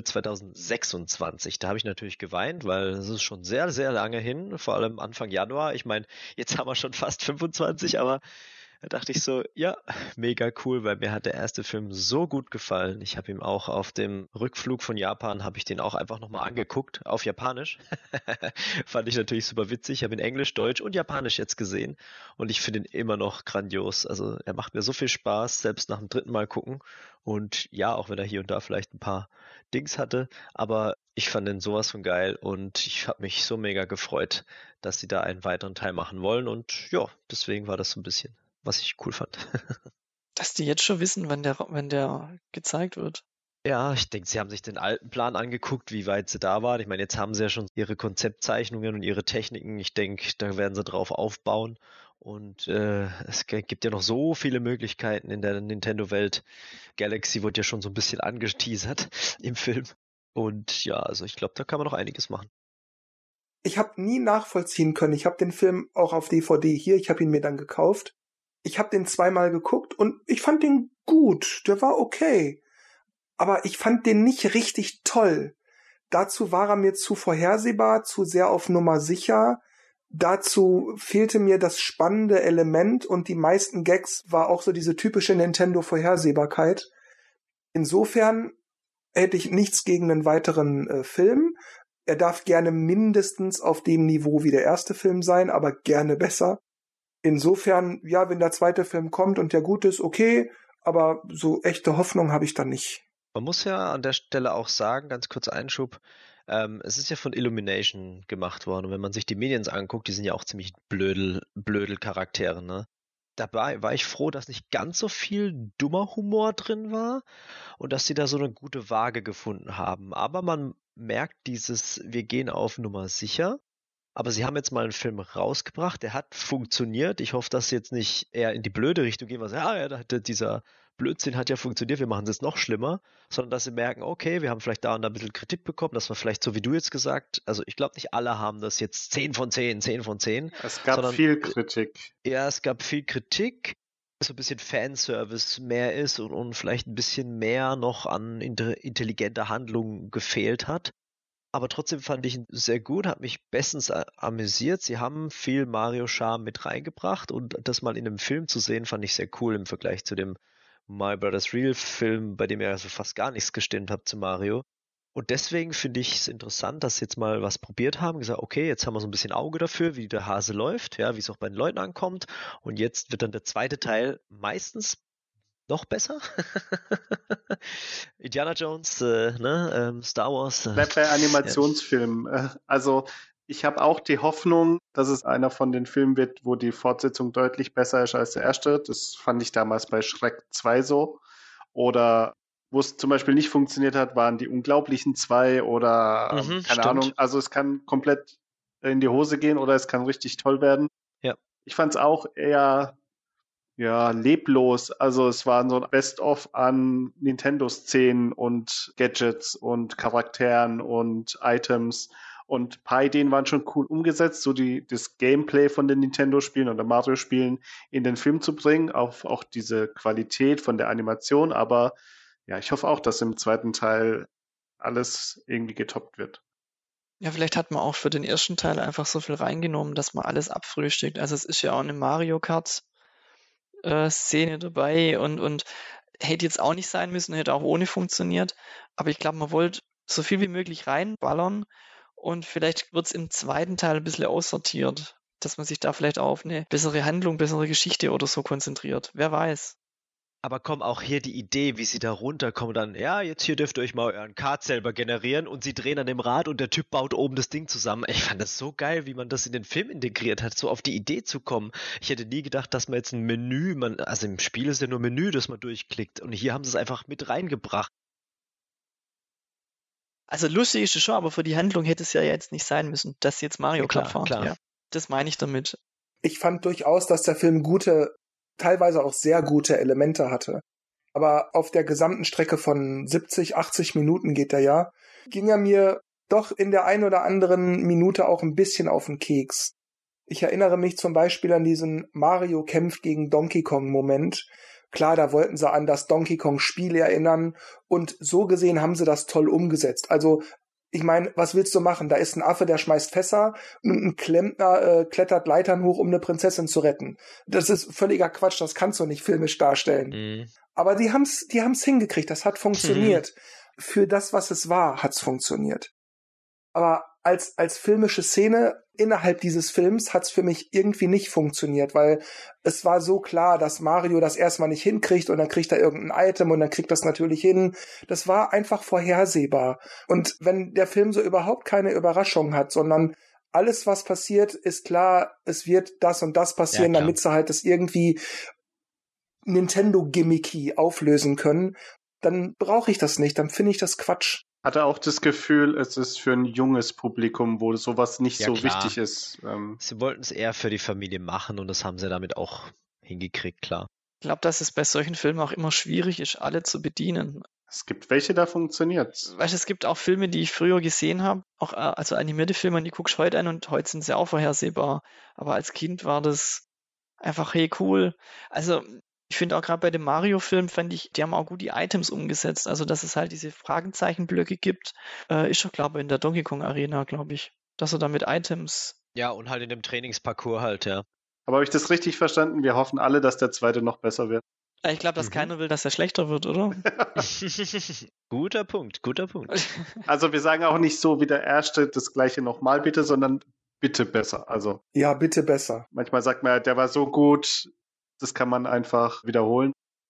2026. Da habe ich natürlich geweint, weil es ist schon sehr, sehr lange hin, vor allem Anfang Januar. Ich meine, jetzt haben wir schon fast 25, aber da dachte ich so, ja, mega cool, weil mir hat der erste Film so gut gefallen. Ich habe ihm auch auf dem Rückflug von Japan, habe ich den auch einfach nochmal angeguckt, auf Japanisch. Fand ich natürlich super witzig. Ich habe ihn Englisch, Deutsch und Japanisch jetzt gesehen und ich finde ihn immer noch grandios. Also er macht mir so viel Spaß, selbst nach dem 3. Mal gucken. Und ja, auch wenn er hier und da vielleicht ein paar Dings hatte, aber ich fand den sowas von geil und ich habe mich so mega gefreut, dass sie da einen weiteren Teil machen wollen, und ja, deswegen war das so ein bisschen, was ich cool fand. Dass die jetzt schon wissen, wenn der gezeigt wird. Ja, ich denke, sie haben sich den alten Plan angeguckt, wie weit sie da waren. Ich meine, jetzt haben sie ja schon ihre Konzeptzeichnungen und ihre Techniken. Ich denke, da werden sie drauf aufbauen. Und es gibt ja noch so viele Möglichkeiten in der Nintendo-Welt. Galaxy wird ja schon so ein bisschen angeteasert im Film. Und ja, also ich glaube, da kann man noch einiges machen. Ich habe nie nachvollziehen können. Ich habe den Film auch auf DVD hier. Ich habe ihn mir dann gekauft. Ich habe den 2-mal geguckt und ich fand den gut. Der war okay. Aber ich fand den nicht richtig toll. Dazu war er mir zu vorhersehbar, zu sehr auf Nummer sicher. Dazu fehlte mir das spannende Element und die meisten Gags war auch so diese typische Nintendo-Vorhersehbarkeit. Insofern hätte ich nichts gegen einen weiteren Film. Er darf gerne mindestens auf dem Niveau wie der erste Film sein, aber gerne besser. Insofern, ja, wenn der zweite Film kommt und der gut ist, okay, aber so echte Hoffnung habe ich da nicht. Man muss ja an der Stelle auch sagen, ganz kurzer Einschub, es ist ja von Illumination gemacht worden. Und wenn man sich die Minions anguckt, die sind ja auch ziemlich blödel Charaktere, ne? Dabei war ich froh, dass nicht ganz so viel dummer Humor drin war und dass sie da so eine gute Waage gefunden haben. Aber man merkt dieses, wir gehen auf Nummer sicher. Aber sie haben jetzt mal einen Film rausgebracht, der hat funktioniert. Ich hoffe, dass sie jetzt nicht eher in die blöde Richtung gehen, weil sie, dieser Blödsinn hat ja funktioniert, wir machen es jetzt noch schlimmer, sondern dass sie merken, okay, wir haben vielleicht da und da ein bisschen Kritik bekommen, dass wir vielleicht, so wie du jetzt gesagt, also ich glaube nicht alle haben das jetzt 10 von 10, 10 von 10. Es gab viel Kritik. Ja, es gab viel Kritik, so ein bisschen Fanservice mehr ist und vielleicht ein bisschen mehr noch an intelligenter Handlung gefehlt hat. Aber trotzdem fand ich ihn sehr gut, hat mich bestens amüsiert. Sie haben viel Mario-Charme mit reingebracht und das mal in einem Film zu sehen, fand ich sehr cool im Vergleich zu dem My Brother's Real Film, bei dem ihr also fast gar nichts gestimmt habt zu Mario. Und deswegen finde ich es interessant, dass sie jetzt mal was probiert haben, gesagt, okay, jetzt haben wir so ein bisschen Auge dafür, wie der Hase läuft, ja, wie es auch bei den Leuten ankommt. Und jetzt wird dann der zweite Teil meistens noch besser. Indiana Jones, Star Wars. Bleibt bei Animationsfilmen. Also ich habe auch die Hoffnung, dass es einer von den Filmen wird, wo die Fortsetzung deutlich besser ist als der erste. Das fand ich damals bei Shrek 2 so. Oder wo es zum Beispiel nicht funktioniert hat, waren die Unglaublichen 2 oder keine stimmt. Ahnung. Also es kann komplett in die Hose gehen oder es kann richtig toll werden. Ja. Ich fand es auch eher leblos. Also es war so ein Best-of an Nintendo-Szenen und Gadgets und Charakteren und Items. Und ein paar Ideen waren schon cool umgesetzt, so das Gameplay von den Nintendo-Spielen oder Mario-Spielen in den Film zu bringen, auf auch diese Qualität von der Animation. Aber ja, ich hoffe auch, dass im zweiten Teil alles irgendwie getoppt wird. Ja, vielleicht hat man auch für den ersten Teil einfach so viel reingenommen, dass man alles abfrühstückt. Also es ist ja auch eine Mario Kart Szene dabei und hätte jetzt auch nicht sein müssen, hätte auch ohne funktioniert. Aber ich glaube, man wollte so viel wie möglich reinballern und vielleicht wird es im zweiten Teil ein bisschen aussortiert, dass man sich da vielleicht auch auf eine bessere Handlung, bessere Geschichte oder so konzentriert. Wer weiß. Aber komm, auch hier die Idee, wie sie da runterkommen, dann, ja, jetzt hier dürft ihr euch mal euren Kart selber generieren und sie drehen an dem Rad und der Typ baut oben das Ding zusammen. Ich fand das so geil, wie man das in den Film integriert hat, so auf die Idee zu kommen. Ich hätte nie gedacht, dass man jetzt ein Menü, also im Spiel ist ja nur Menü, das man durchklickt und hier haben sie es einfach mit reingebracht. Also lustig ist es schon, aber für die Handlung hätte es ja jetzt nicht sein müssen, dass sie jetzt Mario Kart fahren. Klar. Ja, das meine ich damit. Ich fand durchaus, dass der Film teilweise auch sehr gute Elemente hatte. Aber auf der gesamten Strecke von 70, 80 Minuten ging er mir doch in der einen oder anderen Minute auch ein bisschen auf den Keks. Ich erinnere mich zum Beispiel an diesen Mario kämpft gegen Donkey Kong Moment. Klar, da wollten sie an das Donkey Kong Spiel erinnern und so gesehen haben sie das toll umgesetzt. Also ich meine, was willst du machen? Da ist ein Affe, der schmeißt Fässer und ein Klempner klettert Leitern hoch, um eine Prinzessin zu retten. Das ist völliger Quatsch, das kannst du nicht filmisch darstellen. Mhm. Aber die haben's hingekriegt, das hat funktioniert. Für das, was es war, hat's funktioniert. Aber als filmische Szene innerhalb dieses Films hat's für mich irgendwie nicht funktioniert, weil es war so klar, dass Mario das erstmal nicht hinkriegt und dann kriegt er irgendein Item und dann kriegt das natürlich hin. Das war einfach vorhersehbar. Und wenn der Film so überhaupt keine Überraschung hat, sondern alles, was passiert, ist klar, es wird das und das passieren, Ja, damit sie halt das irgendwie Nintendo-Gimmicky auflösen können, dann brauche ich das nicht, dann finde ich das Quatsch. Hatte auch das Gefühl, es ist für ein junges Publikum, wo sowas nicht Ja, so klar. wichtig ist. Sie wollten es eher für die Familie machen und das haben sie damit auch hingekriegt, klar. Ich glaube, dass es bei solchen Filmen auch immer schwierig ist, alle zu bedienen. Es gibt welche, da funktioniert. Weißt du, es gibt auch Filme, die ich früher gesehen habe, auch also animierte Filme, und die guckst du heute an und heute sind sie auch vorhersehbar. Aber als Kind war das einfach, hey, cool. Also ich finde auch gerade bei dem Mario-Film, die haben auch gut die Items umgesetzt. Also dass es halt diese Fragenzeichenblöcke gibt, ist schon, glaube ich, in der Donkey Kong Arena, glaube ich, dass er da mit Items... Ja, und halt in dem Trainingsparcours halt, ja. Aber habe ich das richtig verstanden? Wir hoffen alle, dass der zweite noch besser wird. Ich glaube, dass keiner will, dass er schlechter wird, oder? Guter Punkt. Also wir sagen auch nicht so wie der erste das gleiche nochmal bitte, sondern bitte besser. Also Ja, bitte besser. manchmal sagt man, der war so gut, das kann man einfach wiederholen.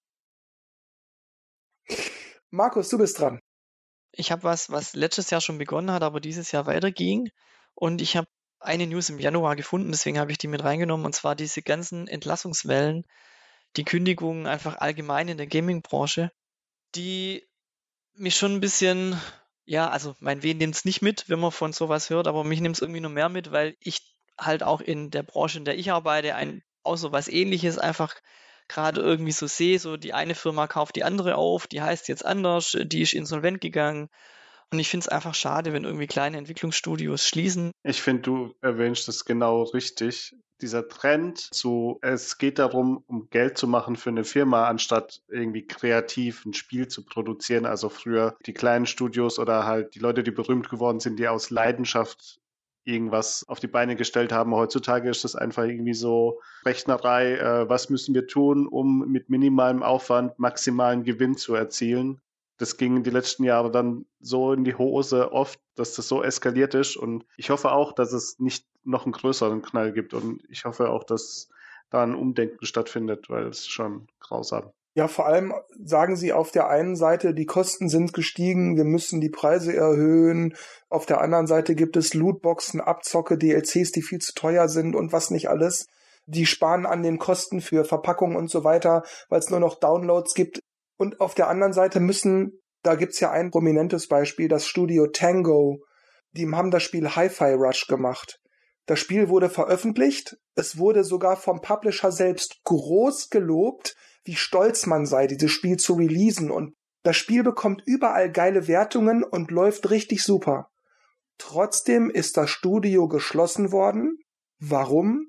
Markus, du bist dran. Ich habe was letztes Jahr schon begonnen hat, aber dieses Jahr weiterging. Und ich habe eine News im Januar gefunden, deswegen habe ich die mit reingenommen. Und zwar diese ganzen Entlassungswellen, die Kündigungen einfach allgemein in der Gaming-Branche, die mich schon ein bisschen, ja, also wen nimmt es nicht mit, wenn man von sowas hört, aber mich nimmt es irgendwie nur mehr mit, weil ich halt auch in der Branche, in der ich arbeite, auch so was Ähnliches einfach gerade irgendwie so sehe, so die eine Firma kauft die andere auf, die heißt jetzt anders, die ist insolvent gegangen. Und ich finde es einfach schade, wenn irgendwie kleine Entwicklungsstudios schließen. Ich finde, du erwähnst das genau richtig. Dieser Trend zu, es geht darum, um Geld zu machen für eine Firma, anstatt irgendwie kreativ ein Spiel zu produzieren. Also früher die kleinen Studios oder halt die Leute, die berühmt geworden sind, die aus Leidenschaft irgendwas auf die Beine gestellt haben. Heutzutage ist das einfach irgendwie so Rechnerei. Was müssen wir tun, um mit minimalem Aufwand maximalen Gewinn zu erzielen? Das ging die letzten Jahre dann so in die Hose oft, dass das so eskaliert ist. Und ich hoffe auch, dass es nicht noch einen größeren Knall gibt. Und ich hoffe auch, dass da ein Umdenken stattfindet, weil es schon grausam. Ja, vor allem sagen sie auf der einen Seite, die Kosten sind gestiegen, wir müssen die Preise erhöhen. Auf der anderen Seite gibt es Lootboxen, Abzocke, DLCs, die viel zu teuer sind und was nicht alles. Die sparen an den Kosten für Verpackung und so weiter, weil es nur noch Downloads gibt. Und auf der anderen Seite da gibt's ja ein prominentes Beispiel, das Studio Tango. Die haben das Spiel Hi-Fi Rush gemacht. Das Spiel wurde veröffentlicht. Es wurde sogar vom Publisher selbst groß gelobt, wie stolz man sei, dieses Spiel zu releasen. Und das Spiel bekommt überall geile Wertungen und läuft richtig super. Trotzdem ist das Studio geschlossen worden. Warum?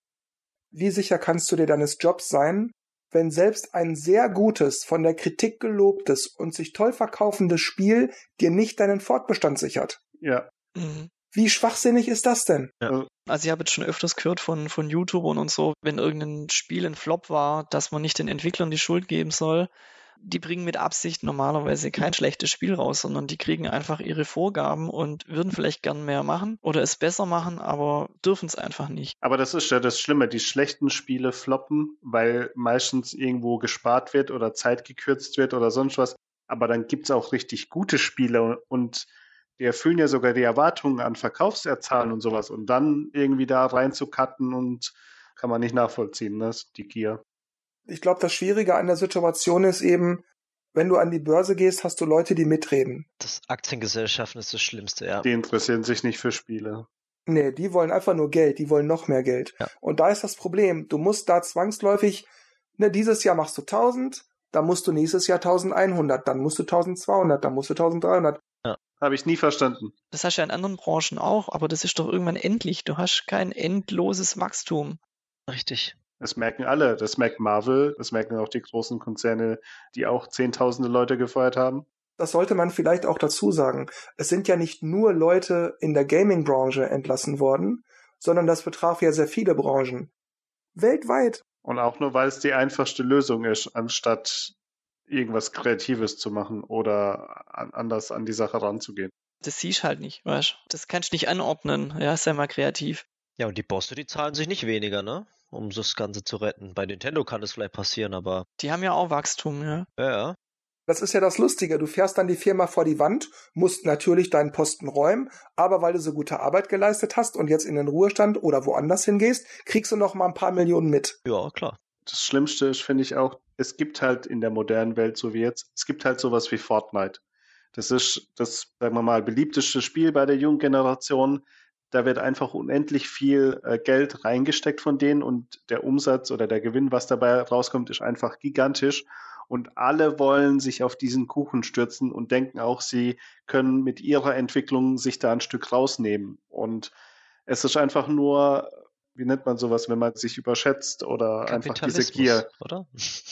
Wie sicher kannst du dir deines Jobs sein, wenn selbst ein sehr gutes, von der Kritik gelobtes und sich toll verkaufendes Spiel dir nicht deinen Fortbestand sichert? Ja. Mhm. Wie schwachsinnig ist das denn? Also ich habe jetzt schon öfters gehört von YouTubern und so, wenn irgendein Spiel ein Flop war, dass man nicht den Entwicklern die Schuld geben soll. Die bringen mit Absicht normalerweise kein schlechtes Spiel raus, sondern die kriegen einfach ihre Vorgaben und würden vielleicht gern mehr machen oder es besser machen, aber dürfen es einfach nicht. Aber das ist ja das Schlimme. Die schlechten Spiele floppen, weil meistens irgendwo gespart wird oder Zeit gekürzt wird oder sonst was. Aber dann gibt's auch richtig gute Spiele und die erfüllen ja sogar die Erwartungen an Verkaufserzahlen und sowas. Und dann irgendwie da rein zu cutten und kann man nicht nachvollziehen, ne? Die Gier. Ich glaube, das Schwierige an der Situation ist eben, wenn du an die Börse gehst, hast du Leute, die mitreden. Das Aktiengesellschaften ist das Schlimmste, ja. Die interessieren sich nicht für Spiele. Nee, die wollen einfach nur Geld, die wollen noch mehr Geld. Ja. Und da ist das Problem, du musst da zwangsläufig, dieses Jahr machst du 1000, dann musst du nächstes Jahr 1100, dann musst du 1200, dann musst du 1300. Ja, Habe ich nie verstanden. Das hast du ja in anderen Branchen auch, aber das ist doch irgendwann endlich. Du hast kein endloses Wachstum. Richtig. Das merken alle. Das merkt Marvel, das merken auch die großen Konzerne, die auch zehntausende Leute gefeuert haben. Das sollte man vielleicht auch dazu sagen. Es sind ja nicht nur Leute in der Gaming-Branche entlassen worden, sondern das betraf ja sehr viele Branchen. Weltweit. Und auch nur, weil es die einfachste Lösung ist, anstatt irgendwas Kreatives zu machen oder anders an die Sache ranzugehen. Das siehst halt nicht, weißt du? Das kannst du nicht anordnen. Ja, sei mal kreativ. Ja, und die Bosse, die zahlen sich nicht weniger, ne? Um das Ganze zu retten. Bei Nintendo kann das vielleicht passieren, aber Die haben ja auch Wachstum, ja. ja. Das ist ja das Lustige. Du fährst dann die Firma vor die Wand, musst natürlich deinen Posten räumen, aber weil du so gute Arbeit geleistet hast und jetzt in den Ruhestand oder woanders hingehst, kriegst du noch mal ein paar Millionen mit. Ja, klar. Das Schlimmste ist, finde ich auch, es gibt halt in der modernen Welt, so wie jetzt, es gibt halt sowas wie Fortnite. Das ist das, sagen wir mal, beliebteste Spiel bei der jungen Generation. Da wird einfach unendlich viel Geld reingesteckt von denen und der Umsatz oder der Gewinn, was dabei rauskommt, ist einfach gigantisch. Und alle wollen sich auf diesen Kuchen stürzen und denken auch, sie können mit ihrer Entwicklung sich da ein Stück rausnehmen. Und es ist einfach nur, wie nennt man sowas, wenn man sich überschätzt oder einfach diese Gier. Oder?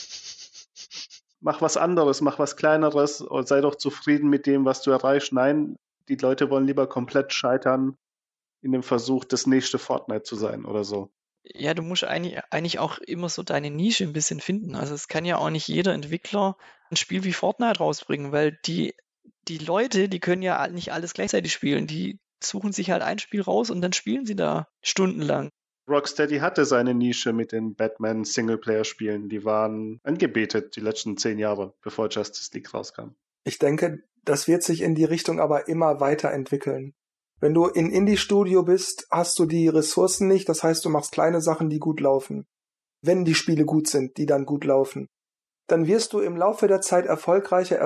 Mach was anderes, mach was Kleineres und sei doch zufrieden mit dem, was du erreichst. Nein, die Leute wollen lieber komplett scheitern in dem Versuch, das nächste Fortnite zu sein oder so. Ja, du musst eigentlich auch immer so deine Nische ein bisschen finden. Also es kann ja auch nicht jeder Entwickler ein Spiel wie Fortnite rausbringen, weil die Leute, die können ja nicht alles gleichzeitig spielen. Die suchen sich halt ein Spiel raus und dann spielen sie da stundenlang. Rocksteady hatte seine Nische mit den Batman-Singleplayer-Spielen. Die waren angebetet die letzten 10 Jahre, bevor Justice League rauskam. Ich denke, das wird sich in die Richtung aber immer weiterentwickeln. Wenn du in Indie-Studio bist, hast du die Ressourcen nicht, das heißt, du machst kleine Sachen, die gut laufen. Wenn die Spiele gut sind, die dann gut laufen. Dann wirst du im Laufe der Zeit erfolgreicher,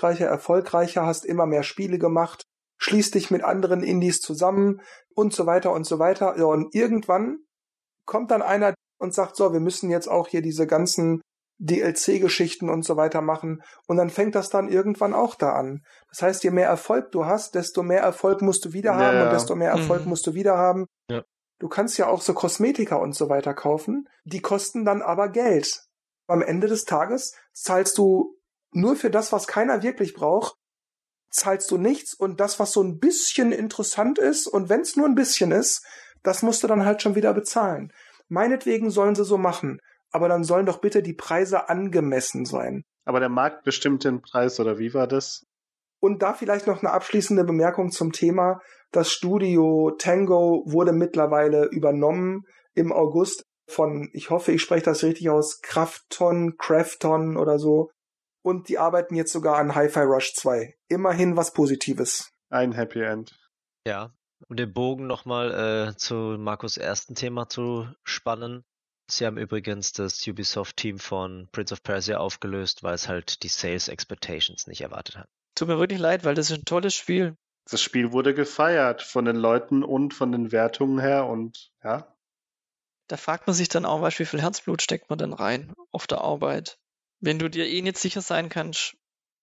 hast immer mehr Spiele gemacht, schließt dich mit anderen Indies zusammen und so weiter und so weiter. Ja, und irgendwann kommt dann einer und sagt, so, wir müssen jetzt auch hier diese ganzen DLC-Geschichten und so weiter machen. Und dann fängt das dann irgendwann auch da an. Das heißt, je mehr Erfolg du hast, desto mehr Erfolg musst du wieder haben und desto mehr Erfolg musst du wieder haben. Ja. Du kannst ja auch so Kosmetika und so weiter kaufen. Die kosten dann aber Geld. Am Ende des Tages zahlst du nur für das, was keiner wirklich braucht, zahlst du nichts. Und das, was so ein bisschen interessant ist, und wenn es nur ein bisschen ist, das musst du dann halt schon wieder bezahlen. Meinetwegen sollen sie so machen. Aber dann sollen doch bitte die Preise angemessen sein. Aber der Markt bestimmt den Preis, oder wie war das? Und da vielleicht noch eine abschließende Bemerkung zum Thema. Das Studio Tango wurde mittlerweile übernommen im August von, ich hoffe, ich spreche das richtig aus, Krafton oder so. Und die arbeiten jetzt sogar an Hi-Fi Rush 2. Immerhin was Positives. Ein Happy End. Ja, um den Bogen nochmal zu Markus' ersten Thema zu spannen. Sie haben übrigens das Ubisoft-Team von Prince of Persia aufgelöst, weil es halt die Sales Expectations nicht erwartet hat. Tut mir wirklich leid, weil das ist ein tolles Spiel. Das Spiel wurde gefeiert von den Leuten und von den Wertungen her und ja. Da fragt man sich dann auch, wie viel Herzblut steckt man denn rein auf der Arbeit? Wenn du dir nicht sicher sein kannst.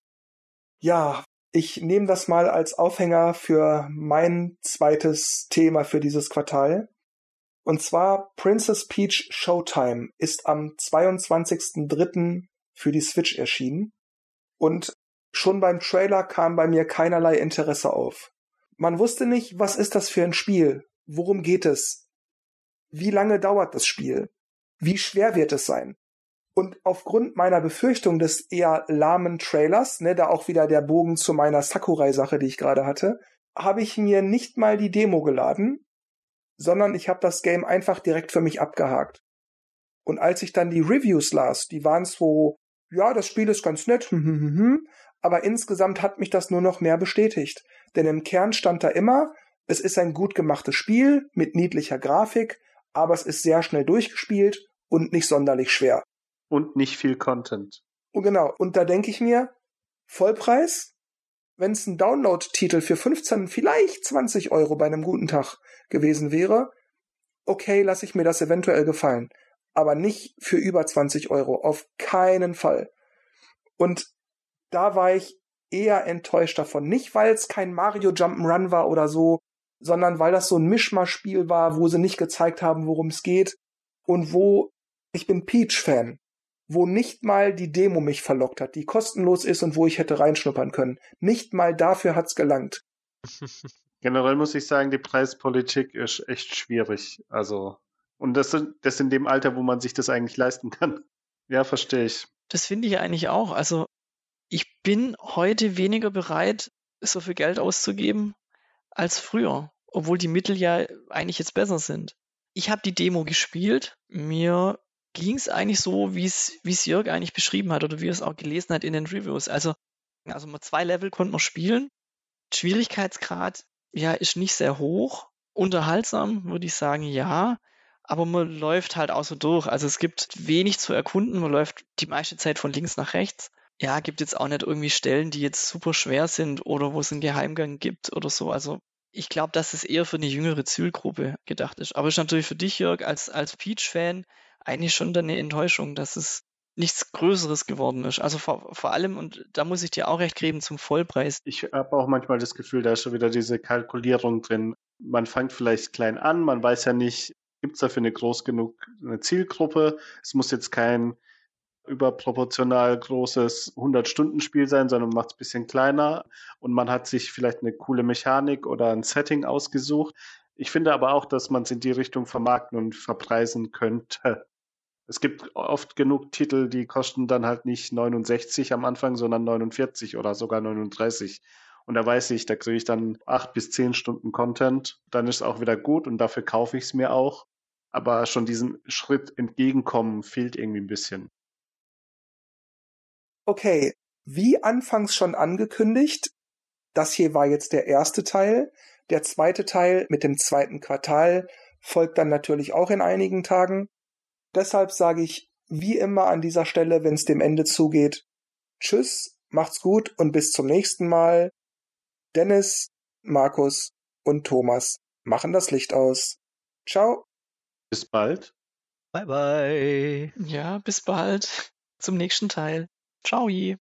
Ja, ich nehme das mal als Aufhänger für mein zweites Thema für dieses Quartal. Und zwar Princess Peach Showtime ist am 22.03. für die Switch erschienen. Und schon beim Trailer kam bei mir keinerlei Interesse auf. Man wusste nicht, was ist das für ein Spiel? Worum geht es? Wie lange dauert das Spiel? Wie schwer wird es sein? Und aufgrund meiner Befürchtung des eher lahmen Trailers, da auch wieder der Bogen zu meiner Sakurai-Sache, die ich gerade hatte, habe ich mir nicht mal die Demo geladen, sondern ich habe das Game einfach direkt für mich abgehakt. Und als ich dann die Reviews las, die waren so, ja, das Spiel ist ganz nett, aber insgesamt hat mich das nur noch mehr bestätigt. Denn im Kern stand da immer, es ist ein gut gemachtes Spiel mit niedlicher Grafik, aber es ist sehr schnell durchgespielt und nicht sonderlich schwer. Und nicht viel Content. Und genau, und da denke ich mir, Vollpreis, wenn es ein Download-Titel für 15, vielleicht 20 Euro bei einem guten Tag gewesen wäre, okay, lasse ich mir das eventuell gefallen. Aber nicht für über 20 Euro, auf keinen Fall. Und da war ich eher enttäuscht davon. Nicht, weil es kein Mario Jump'n'Run war oder so, sondern weil das so ein Mischmasch-Spiel war, wo sie nicht gezeigt haben, worum es geht und wo, ich bin Peach-Fan, wo nicht mal die Demo mich verlockt hat, die kostenlos ist und wo ich hätte reinschnuppern können. Nicht mal dafür hat's gelangt. Generell muss ich sagen, die Preispolitik ist echt schwierig. Also, und das in dem Alter, wo man sich das eigentlich leisten kann. Ja, verstehe ich. Das finde ich eigentlich auch. Also ich bin heute weniger bereit, so viel Geld auszugeben als früher, obwohl die Mittel ja eigentlich jetzt besser sind. Ich habe die Demo gespielt. Mir ging es eigentlich so, wie es Jörg eigentlich beschrieben hat oder wie er es auch gelesen hat in den Reviews. Also mal 2 Level konnte man spielen. Schwierigkeitsgrad, ja, ist nicht sehr hoch. Unterhaltsam, würde ich sagen, ja. Aber man läuft halt auch so durch. Also es gibt wenig zu erkunden. Man läuft die meiste Zeit von links nach rechts. Ja, gibt jetzt auch nicht irgendwie Stellen, die jetzt super schwer sind oder wo es einen Geheimgang gibt oder so. Also ich glaube, dass es eher für eine jüngere Zielgruppe gedacht ist. Aber ist natürlich für dich, Jörg, als Peach-Fan eigentlich schon dann eine Enttäuschung, dass es nichts Größeres geworden ist. Also vor allem, und da muss ich dir auch recht geben, zum Vollpreis. Ich habe auch manchmal das Gefühl, da ist schon wieder diese Kalkulierung drin. Man fängt vielleicht klein an, man weiß ja nicht, gibt es dafür eine Zielgruppe? Es muss jetzt kein überproportional großes 100-Stunden-Spiel sein, sondern man macht es ein bisschen kleiner und man hat sich vielleicht eine coole Mechanik oder ein Setting ausgesucht. Ich finde aber auch, dass man es in die Richtung vermarkten und verpreisen könnte. Es gibt oft genug Titel, die kosten dann halt nicht 69 am Anfang, sondern 49 oder sogar 39. Und da weiß ich, da kriege ich dann 8 bis 10 Stunden Content. Dann ist es auch wieder gut und dafür kaufe ich es mir auch. Aber schon diesen Schritt entgegenkommen fehlt irgendwie ein bisschen. Okay, wie anfangs schon angekündigt, das hier war jetzt der erste Teil. Der zweite Teil mit dem zweiten Quartal folgt dann natürlich auch in einigen Tagen. Deshalb sage ich wie immer an dieser Stelle, wenn es dem Ende zugeht, tschüss, macht's gut und bis zum nächsten Mal. Dennis, Markus und Thomas machen das Licht aus. Ciao. Bis bald. Bye bye. Ja, bis bald. Zum nächsten Teil. Ciao.